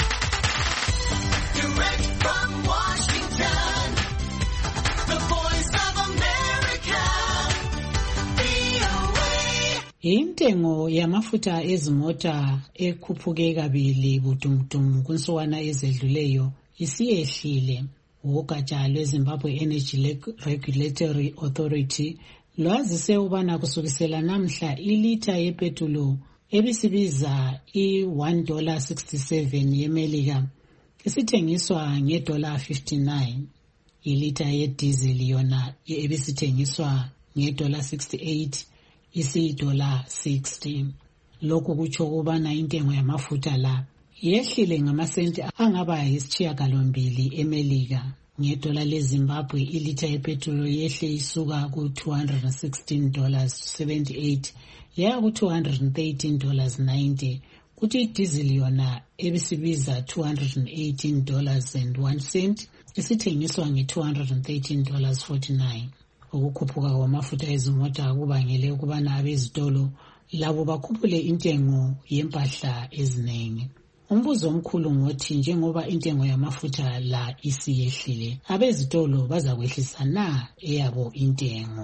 Direct from Washington, the voice of America, V O A. Intengo yamafutha ezimota ekhuphuke kabili budumdumu kunsukwana ezedluleyo isiyehlile. Ugatsha lweZimbabwe Energy Regulatory Authority lwazise ubana kusukisela namhla ilitha yepetrolo ebisibiza i one dollar sixty-seven yemelika isithengiswa nge dollar fifty-nine. Ilitha yedizili yona ebisithengiswa nge dollar sixty-eight isi dollar sixty. Lokhu kutsho kubana intengo yamafutha la yehlile ngamasenti angaba yisishiyagalombili emelika. Ngedola leZimbabwe ilitha yepetrolo yehle isuka ku two hundred sixteen dollars seventy-eight yaya ku two hundred thirteen dollars ninety, kuthi idizili yona ebisibiza two hundred eighteen dollars and one cent isithengiswa nge two hundred thirteen dollars forty-nine. Ukukhuphuka kwamafutha ezimota kubangele ukubana abezitolo labo bakhuphule intengo yempahla eziningi. Umbuzo omkhulu ngothi njengoba intengo yamafutha la isiyehlile, abezitolo bazakwehlisa na eyabo intengo?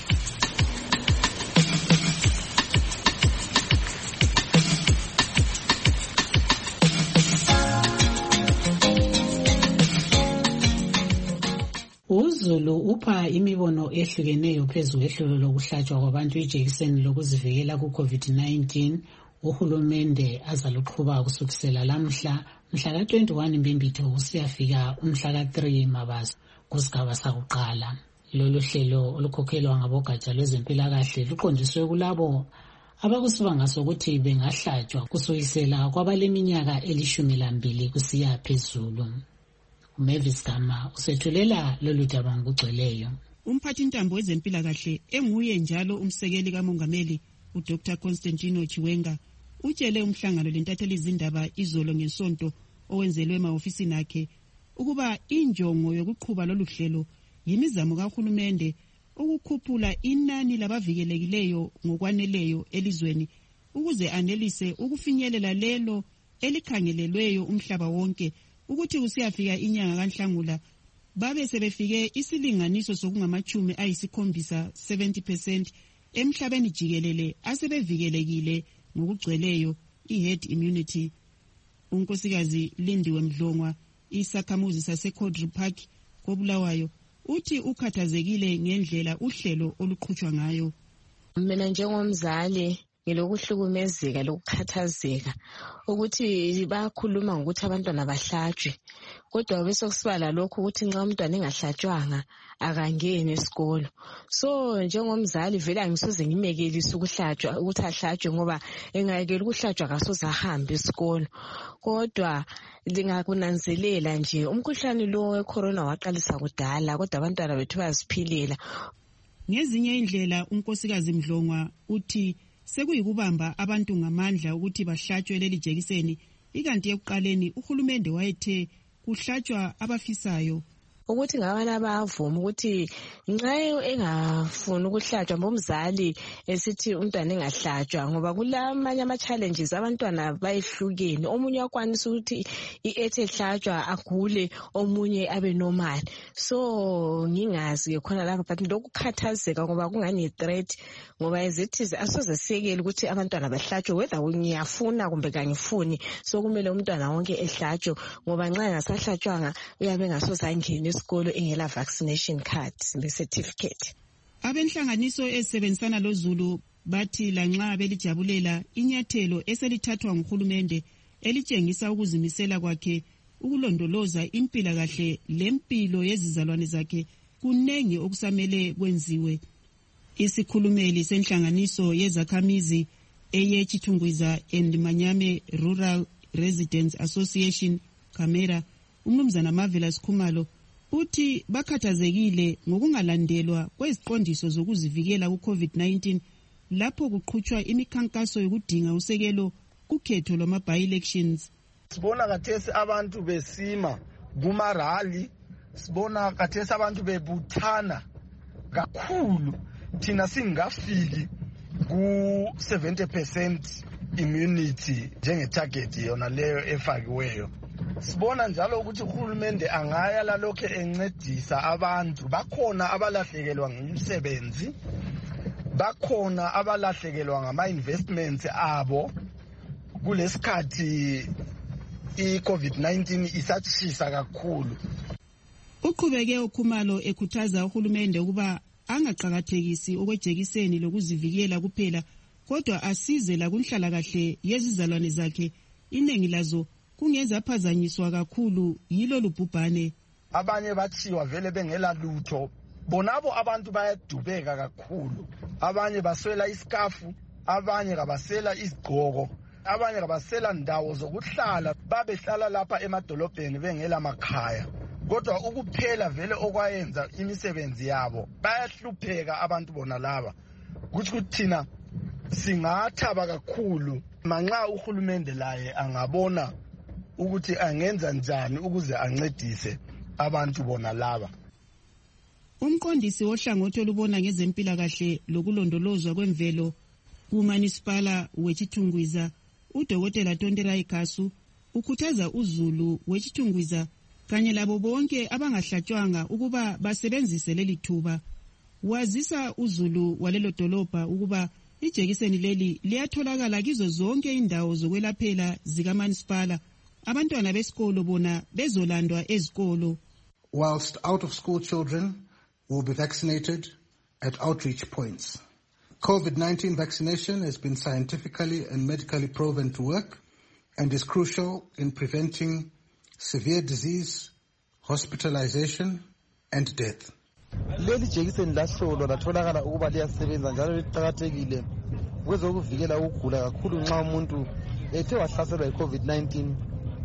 UZulu upha imibono ehlukeneyo phezu kwehlelo lokuhlatshwa kwabantu ijekiseni lokuzivikela ku-COVID nineteen. Uhulumende azaluqhuba kusukisela lamhla mhla ka twenty-one Mbimbitho usiyafika umhla ka three Mabaso kusigaba sakuqala. Lolu hlelo olukhokhelwa ngabogatsha lwezempilakahle luqondiswe kulabo abakusibanga sokuthi bengahlatshwa kusukisela kwabaleminyaka elishumi lambili kusiya phezulu. uMavis Gama usethulela lolu daba ngokugcweleyo. Umphathintambo wezempilakahle enguye njalo umsekeli kamongameli uDr Constantino Chiwenga utshele umhlangano lentatheli izindaba izolo ngesonto owenzelwe ema-ofisini akhe ukuba injongo yokuqhuba lolu hlelo yimizamo kahulumende ukukhuphula inani labavikelekileyo ngokwaneleyo elizweni ukuze anelise ukufinyelela lelo elikhangelelweyo umhlaba wonke ukuthi kusiyafika inyanga kaNhlangula babe sebefike isilinganiso sokungamachumi ayisikhombisa seventy percent emhlabeni jikelele asebevikelekile ngokugcweleyo i-herd immunity. Unkosikazi Lindiwe Mdlongwa isakhamuzi saseCodri Park koBulawayo uthi ukhathazekile ngendlela uhlelo oluqhutshwa ngayo. Mina njengomzali ngilokuhlukumezeka lokukhathazeka ukuthi bayakhuluma ngokuthi abantwana bahlatshwe, kodwa bese kusiba lalokho ukuthi nxa umntwana engahlatshwanga akangeni esikolo. So njengomzali vele angisoze ngimekelise ukuhlatshwa ukuthi ahlatshwe ngoba engayekela ukuhlatshwa akasoze ahambe esikolo. Kodwa lingakunanzelela nje umkhuhlane lo wecorona waqalisa kudala kodwa abantwana bethu bayaziphilela. Ngezinye indlela unkosikazi Mdlongwa uthi sekuyikubamba abantu ngamandla ukuthi bahlatshwe leli jekiseni, ikanti ekuqaleni uhulumende wayethe kuhlatshwa abafisayo. Ukuthi ngabana bayavuma ukuthi nxa engafuni ukuhlatshwa bomzali esithi umntwana engahlatshwa ngoba kulamanye ama challenges abantwana bayehlukene. Omunye yakwanisa ukuthi iethe ehlatshwa agule, omunye abe normal. So ngingazi ke khona lapha but lokukhathazeka ngoba kungani threat ngoba ezithize asoze sekele ukuthi abantwana bahlatshwe whether ngiyafuna kumbe kangifuni. So kumele umntwana wonke ehlatshwe ngoba nxa engasahlatshwanga uyabe ngasoze angene esikolo engela vaccination card le certificate. Abenhlanganiso ezisebenzisana loZulu bathi lanxa belijabulela inyathelo eselithathwa nguhulumende elitshengisa ukuzimisela kwakhe ukulondoloza impilakahle lempilo yezizalwane zakhe, kunengi okusamele kwenziwe. Isikhulumeli senhlanganiso yezakhamizi eyeChitungwiza and Manyame Rural Residents Association Camera, umnumzana Marvelous Khumalo, uthi bakhathazekile ngokungalandelwa kweziqondiso zokuzivikela ku-COVID nineteen lapho kuqhutshwa imikhankaso yokudinga usekelo kukhetho lwama-by-elections. Sibona kathesi abantu besima kumarali, sibona kathesi abantu bebuthana kakhulu, thina singafiki ku seventy percent immunity njenge-target yona leyo efakiweyo. Sibona njalo ukuthi uhulumende angaya lalokho encedisa abantu. Bakhona abalahlekelwa ngumsebenzi, bakhona abalahlekelwa ngama-investments abo kulesikhathi i-COVID nineteen isatshisa kakhulu. Uqhubeke uKhumalo ekhuthaza uhulumende ukuba angaqhakathekisi okwejekiseni lokuzivikela kuphela, kodwa asize la kunhlalakahle yezizalwane zakhe, iningi lazo kungenza phazanyiswa kakhulu yilo lubhubhane. Abanye bathiwa vele bengela lutho, bonabo abantu bayadubeka kakhulu. Abanye baswela iskafu, abanye kabasela izigqoko, abanye kabasela ndawo zokuhlala, babehlala lapha emadolobheni bengela makhaya. Kodwa ukuphela vele okwayenza imisebenzi yabo, bayahlupheka abantu bona laba. Kuthi thina singathaba kakhulu manxa uhulumende laye angabona ukuthi angenza njani ukuze ancedise abantu bona laba. Umqondisi wohlangothi olubona ngezempilakahle lokulondolozwa kwemvelo kuMunicipala weChitungwiza, uDokotela Tonderai Kasu, ukhuthaza uZulu weChitungwiza kanye labo bonke abangahlatshwanga ukuba basebenzise leli thuba. Wazisa uZulu walelo dolobha ukuba ijekiseni leli liyatholakala kizo zonke indawo zokwelaphela zikaMunicipala. Abantwana besikolo bona bezolandwa ezikolo. Whilst out-of-school children will be vaccinated at outreach points. COVID nineteen vaccination has been scientifically and medically proven to work and is crucial in preventing severe disease, hospitalization, and death. Leli jekiseni lahlolwa latholakala ukuba liyasebenza njalo liqhakathekile kwezokuvikela ukugula kakhulu nxa umuntu ethe wahlaselwa yi-COVID nineteen.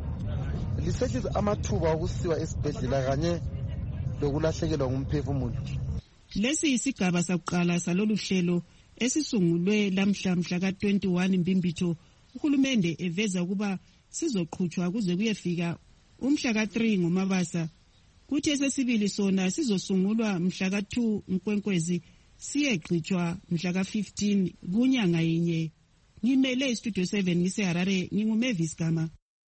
Lisehlisa amathuba okusiwa esibhedlela kanye lokulahlekelwa ngumphefumulo. Lesi isigaba sakuqala salolu hlelo esisungulwe lamhla mhla ka twenty-one Mbimbitho, uhulumende eveza ukuba sizoqhutshwa kuze kuyefika umhla ka three ngoMabasa. Kuthi esesibili sona sizosungulwa mhla ka two Nkwenkwezi, siyeqhutshwa mhla ka fifteen kunyanga yinye. Ngimele istudio seven ngiseHarare, nginguMavis Gama.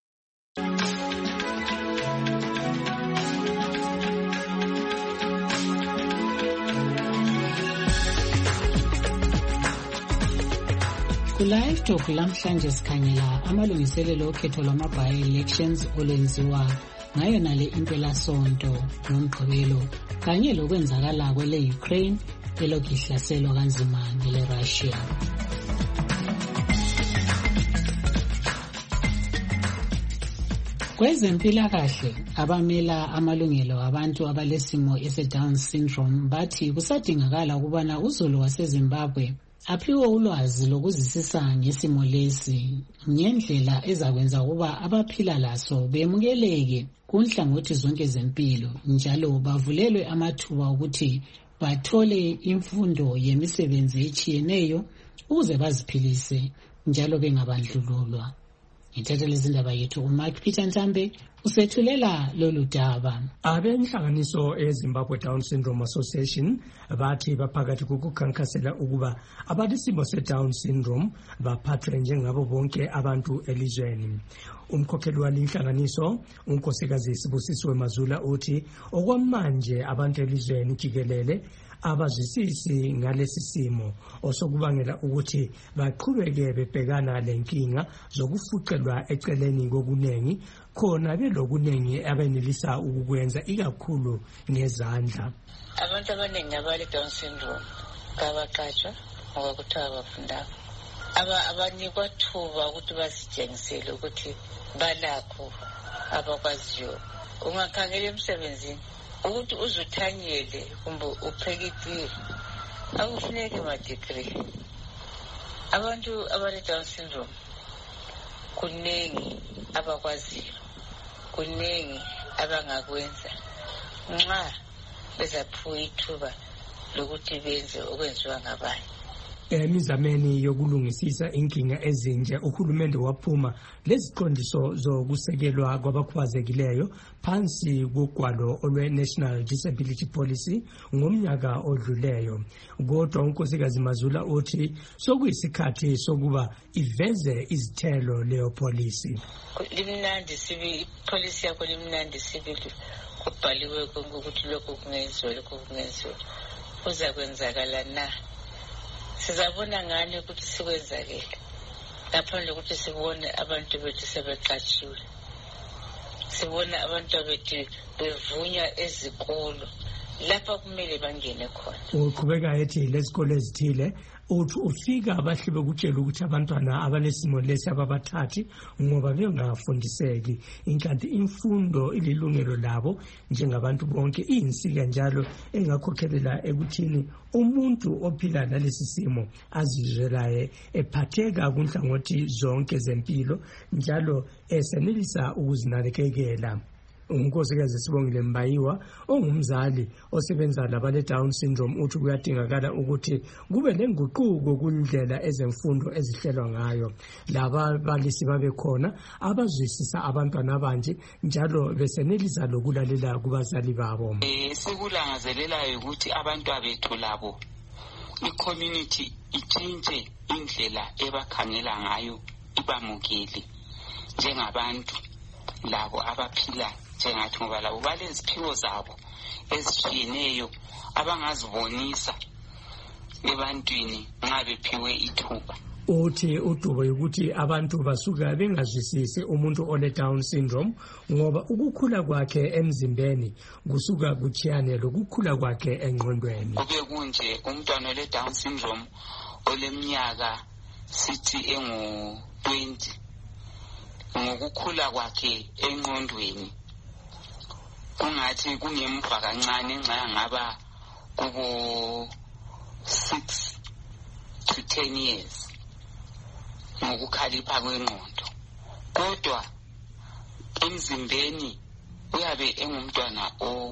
Live Talk lamhlanje sikhangela amalungiselelo okhetho lwama-by-elections olwenziwa ngayo nale impelasonto ngomgqibelo kanye lokwenzakala kwele Ukraine elokhu ihlaselwa kanzima ngele Russia. Kwezempilakahle, abamela amalungelo abantu abalesimo ese-Down syndrome bathi kusadingakala ukubana uZulu waseZimbabwe aphiwe ulwazi lokuzisisa ngesimo lesi ngendlela ezakwenza ukuba abaphila laso bemukeleke kunhlangothi zonke zempilo, njalo bavulelwe amathuba ukuthi bathole imfundo yemisebenzi etshiyeneyo ukuze baziphilise njalo bengabandlululwa. Ngithathele izindaba yethu uMark Peter Ntambe usethulela lolu daba. Abenhlanganiso eZimbabwe Down Syndrome Association bathi baphakathi kokukhankasela ukuba abalesimo se-Down syndrome baphathwe njengabo bonke abantu elizweni. Umkhokheli walinhlanganiso, unkosikazi Sibusisiwe Mazula, uthi okwamanje abantu elizweni jikelele abazwisisi ngalesi simo osokubangela ukuthi baqhubeke bebhekana lenkinga zokufuqelwa eceleni kokunengi khona belokuningi abenelisa ukukwenza ikakhulu ngezandla. Abantu abaningi abale Down syndrome kabaqatshwa ngoba kuthiwa bafunda aba abanikwa thuba ukuthi basitshengisele ukuthi balakho abakwaziyo. Ungakhangela emsebenzini ukuthi uzuthanyele kumbe upheke itiye akufuneki ma degree. Abantu abale Down syndrome kuningi abakwaziyo, kuningi abangakwenza nxa bezaphiwa ithuba lokuthi benze okwenziwa ngabanye. Emizameni yokulungisisa inkinga ezinje uhulumende waphuma leziqondiso zokusekelwa kwabakhubazekileyo phansi kugwalo olwe-National Disability Policy ngomnyaka odluleyo. Kodwa unkosikazi Mazula uthi sokuyisikhathi sokuba iveze izithelo leyo policy. Limnandi sibi policy yakho limnandi sibili kubhaliwe ukuthi lokho kungenziwa lokho kungenziwa kuza kwenzakala na. Sizabona ngani ukuthi sikwenzakele ngaphandle ukuthi sibone abantu bethu sebeqatshiwe, sibona abantu bethu bevunywa ezikolo lapha kumele bangene khona. Uqhubeka ethi lezikole ezithile uthi ufika abahle bekutshela ukuthi abantwana abalesimo lesi ababathathi ngoba bengafundiseki, inkanti imfundo ililungelo labo njengabantu bonke, iyinsika njalo engakhokhelela ekuthini umuntu ophila nalesi simo azizwelaye ephatheka kunhlangothi zonke zempilo njalo esenelisa ukuzinakekela. Unkosikazi Sibongile Mbayiwa ongumzali osebenza labale Down syndrome uthi kuyadingakala ukuthi kube lenguquko kundlela ezemfundo ezihlelwa ngayo. Laba balisi babe khona abazwisisa abantwana abanje njalo besenelisa lokulalela kubazali babo. Eh sikulangazelelayo ukuthi abantu abethu labo i-community itshintshe indlela ebakhangela ngayo ibamukele njengabantu labo abaphila njengathi ngoba labo baleziphiwo zabo ezishiyeneyo abangazibonisa ebantwini nxa bephiwe ithuba. Uthi udubo ukuthi abantu basuka bengazwisisi umuntu ole Down syndrome ngoba ukukhula kwakhe emzimbeni kusuka kuchiyane lokukhula kwakhe engqondweni. Kube kunje umntwana ole Down syndrome oleminyaka sithi engu twenty ngokukhula kwakhe engqondweni kungathi kungemva kancane nxa ngaba kubo six to ten years ngokukhalipha kwengqondo, kodwa emzimbeni uyabe engumntwana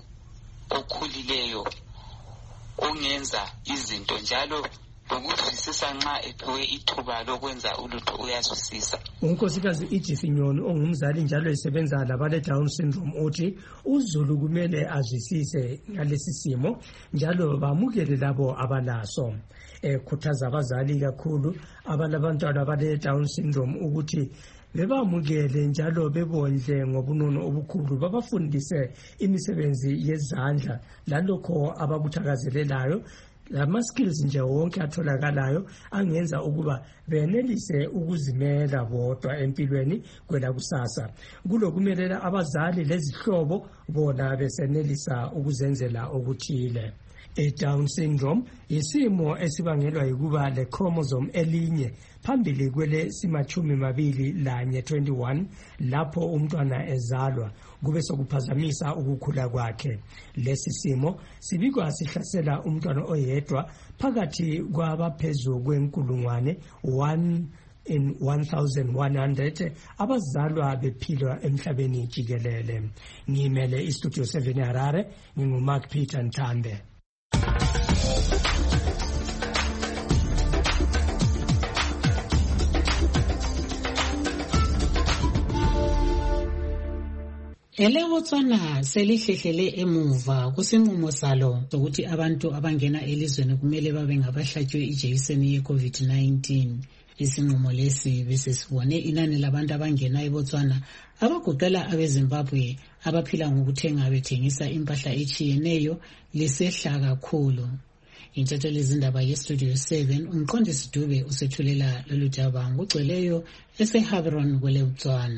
okhulileyo ongenza izinto njalo lokuzwisisa nxa ephiwe ithuba lokwenza ulutho uyazwisisa. Unkosikazi Edith Nyoni ongumzali njalo esebenza labale Down syndrome uthi uZulu kumele azwisise ngalesi simo njalo bamukele labo abalaso. Ekhuthaza abazali kakhulu abalabantwana abale Down syndrome ukuthi bebamukele njalo bebondle ngobunono obukhulu, babafundise imisebenzi yezandla lalokho abakuthakazelelayo, lama skills nje wonke atholakalayo angenza ukuba benelise ukuzimela bodwa empilweni kwela kusasa. Kulokumelela abazali lezihlobo bona besenelisa ukuzenzela okuthile. I-Down syndrome isimo esibangelwa yikuba le chromosome elinye phambili kwele simachumi mabili lanye twenty-one lapho umntwana ezalwa kube sokuphazamisa ukukhula kwakhe. Lesi simo sibikwa sihlasela umntwana oyedwa phakathi kwabaphezulu kwenkulungwane one in one thousand one hundred abazalwa bephila emhlabeni jikelele. Ngimele istudio seven Harare, nginguMark Peter Nthambe. EleBotswana selihlehlele emuva kusinqumo salo ukuthi abantu abangena elizweni kumele babe ngabahlatshwe ijekiseni ye-COVID nineteen. Isinqumo lesi besesibone inani labantu abangena eBotswana abagoqela abeZimbabwe abaphila ngokuthenga bethengisa impahla etshiyeneyo lisehla kakhulu. Intshatsheli izindaba yestudio seven umqondisi Dube usethulela lolu daba ngogcweleyo eseHabron kweleBotswana.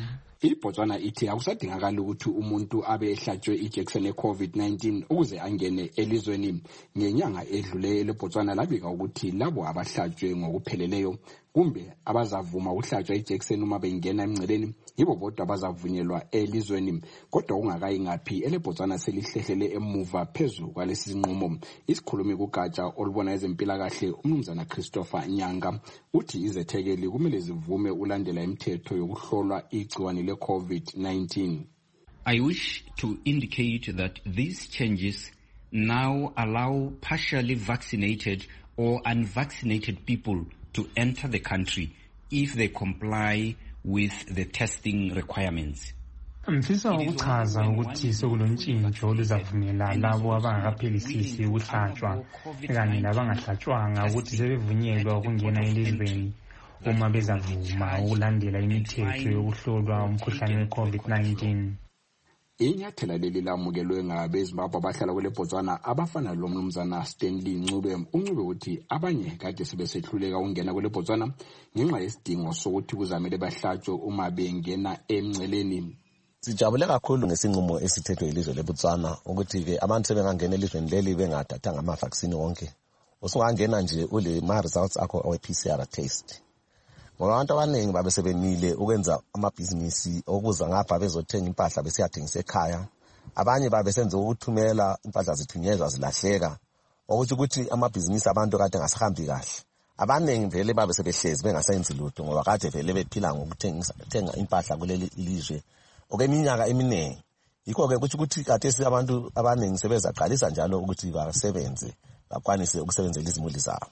iBotswana ithi akusadingakala ukuthi umuntu abe ehlatshwe ijekiseni ye-COVID nineteen ukuze angene elizweni. Ngenyanga edlule leBotswana labika ukuthi labo abahlatshwe ngokupheleleyo kumbe abazavuma ukuhlatshwa ijekiseni uma bengena emngceleni yibo bodwa abazavunyelwa elizweni. Kodwa ungakayi ngaphi eleBotswana selihlehlele emuva phezu kwalesi sinqumo. Isikhulumi kugatsha olubona ezempilakahle umnumzana Christopher Nyanga uthi izethekeli kumele zivume ulandela imithetho yokuhlolwa igciwane le-COVID nineteen. I wish to indicate that these changes now allow partially vaccinated or unvaccinated people to enter the country if they comply with the testing requirements. Mfisa ukuchaza ukuthi sekulontshintsho oluzavumela labo abangakaphelisisi ukuhlatshwa kanye labangahlatshwanga ukuthi sebevunyelwa ukungena elizweni uma bezavuma ukulandela imithetho yokuhlolwa umkhuhlane we-COVID nineteen. Inyathela leli lamukelwe ngabeZimbabwe abahlala kweleBotswana abafana lo mnumzana Stanley Ncube. uNcube uthi abanye kade sebesehluleka ukungena kweleBotswana ngenxa yesidingo sokuthi kuzamele bahlatshwe uma bengena emngceleni. Sijabule kakhulu ngesinqumo esithethwe ilizwe leBotswana ukuthi ke abantu sebengangena elizweni leli bengathathanga ama-vaccine wonke. Usungangena nje ule ma-results akho awe-P C R test. Ngoba abantu abaningi babe sebemile ukwenza amabhizinisi okuza ngapha bezothenga impahla besiyathengisa ekhaya. Abanye babe senze ukuthumela impahla zithunyezwa zilahleka. Ukuthi ukuthi amabhizinisi abantu kade ngasahambi kahle. Abaningi vele babe sebehlezi bengasenzi lutho ngoba kade vele bephila ngokuthenga impahla kuleli ilizwe okweminyaka eminingi. Yikho ke ukuthi ukuthi kade abantu abaningi sebezaqalisa njalo ukuthi basebenze bakwanise ukusebenzela izimuli zabo.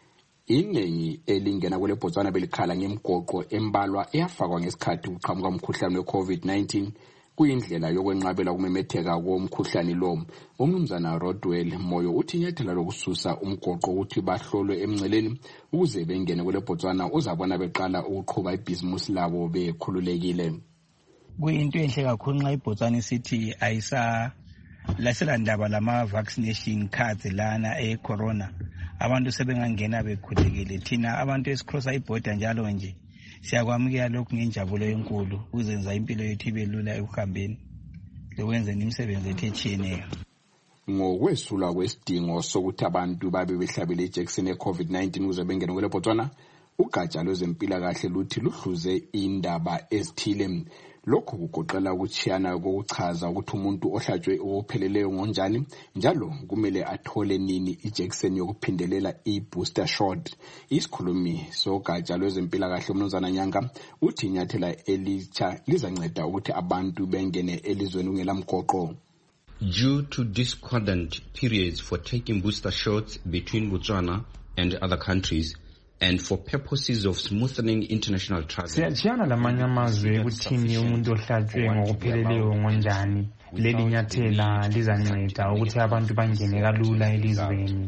Iningi elingena kweleBotswana belikhala ngemgoqo embalwa eyafakwa ngesikhathi ukuqhamuka umkhuhlane we-COVID nineteen kuyindlela yokwenqabela ukumemetheka komkhuhlane lo. Umnumzana Rodwell Moyo uthi inyathela lokususa umgoqo ukuthi bahlolwe emngceleni ukuze bengene kweleBotswana uzabona beqala ukuqhuba ibhizimusi labo bekhululekile. Kuyinto enhle kakhulu nxa iBotswana isithi ayisa lasela ndaba lama vaccination cards lana e-corona. Abantu sebengangena bekhulekile. Thina abantu esikrosa iborder njalo nje siyakwamukela lokhu ngenjabulo enkulu ukuzenza impilo yethu ibe lula ekuhambeni lokwenzeni imisebenzi ethu etshiyeneyo. Ngokwesulwa kwesidingo sokuthi abantu babe behlabele ijekiseni ye-COVID nineteen ukuze bengene kweleBotswana, ugatsha lwezempilakahle luthi luhluze indaba ezithile. Lokhu kugoqela ukuchiyana kokuchaza ukuthi umuntu ohlatshwe okupheleleyo ngonjani njalo kumele athole nini ijekiseni yokuphindelela i-booster shot. Isikhulumi sogatsha lwezempilakahle umnumzana Nyanga uthi inyathela elitsha lizanceda ukuthi abantu bengene elizweni kungelamgoqo. Due to discordant periods for taking booster shots between Botswana and other countries, and for purposes of smoothing international travel. Siyachiyana lamanye amazwe ukuthini umuntu ohlatshwe ngokupheleleyo ngonjani. Leli nyathela lizanceda ukuthi abantu bangene kalula elizweni.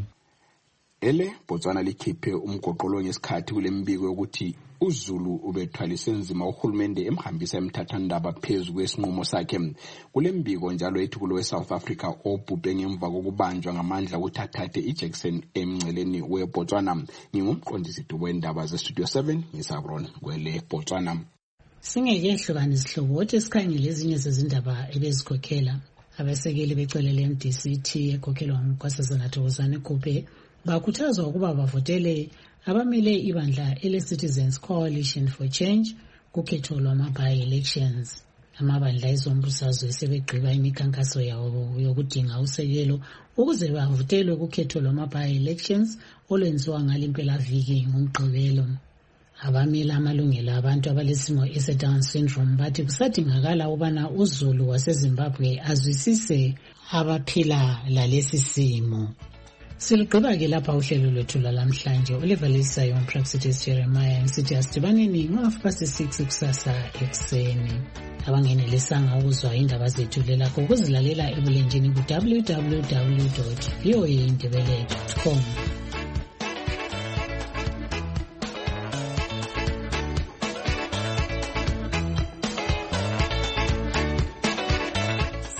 Ele Botswana likhiphe umgoqolo ngesikhathi kule mbiko yokuthi uZulu ubethwalise nzima uhulumende emhambisa emthathandaba phezu kwesinqumo sakhe. Kule mbiko njalo ethi kulo South Africa obhubhe ngemva kokubanjwa ngamandla ukuthi athathe ijekiseni emngceleni weBotswana. Ngingumqondisi wendaba zeStudio seven ngisabron kwele Botswana. Singeke ehlukane isihlobo othi sikhangele ezinye zezindaba ebezikhokhela abasekeli becelele M D C T ekhokhelwa nguNkosazana Thokozani Kupe bakhuthazwa ukuba bavotele abamele ibandla ele-Citizens Coalition for Change kukhetho lwama-by-elections. Amabandla ezombusazwe sebegqiba imikhankaso yawo yokudinga usekelo ukuze bavotelwe kukhetho lwama-by-elections olwenziwa ngalimpelaviki ngomgqibelo. Abamela amalungelo abantu abalesimo ese-Down syndrome bathi kusadingakala ubana uZulu waseZimbabwe azwisise abaphila lalesi simo. Siligqiba ke lapha uhlelo lwethu lwalamhlanje. Oliver Lisayo umpraxitis Jeremiah ngisithi asidibaneni ngo-half past six kusasa ekuseni. Abangenelisanga ukuzwa indaba zethu lelakho ukuzilalela ebulenjini ku-w w w dot v o a indebele dot com.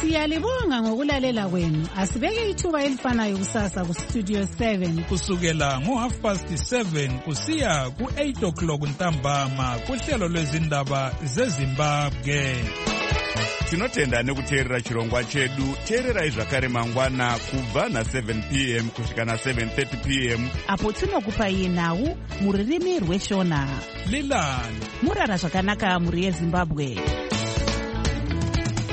Siyalibonga ngokulalela kwenu. Asibeke ithuba elifanayo kusasa ku Studio seven. Kusukela ngo half past seven kusiya ku eight o'clock ntambama kuhlelo lwezindaba zeZimbabwe. Tinotenda nekuteerera chirongwa chedu. Teererai zvakare mangwana kubva na seven p m kusvika na seven thirty p m apo tinokupai nhau muririmi rweshona. Lilani murara zvakanaka muri yeZimbabwe.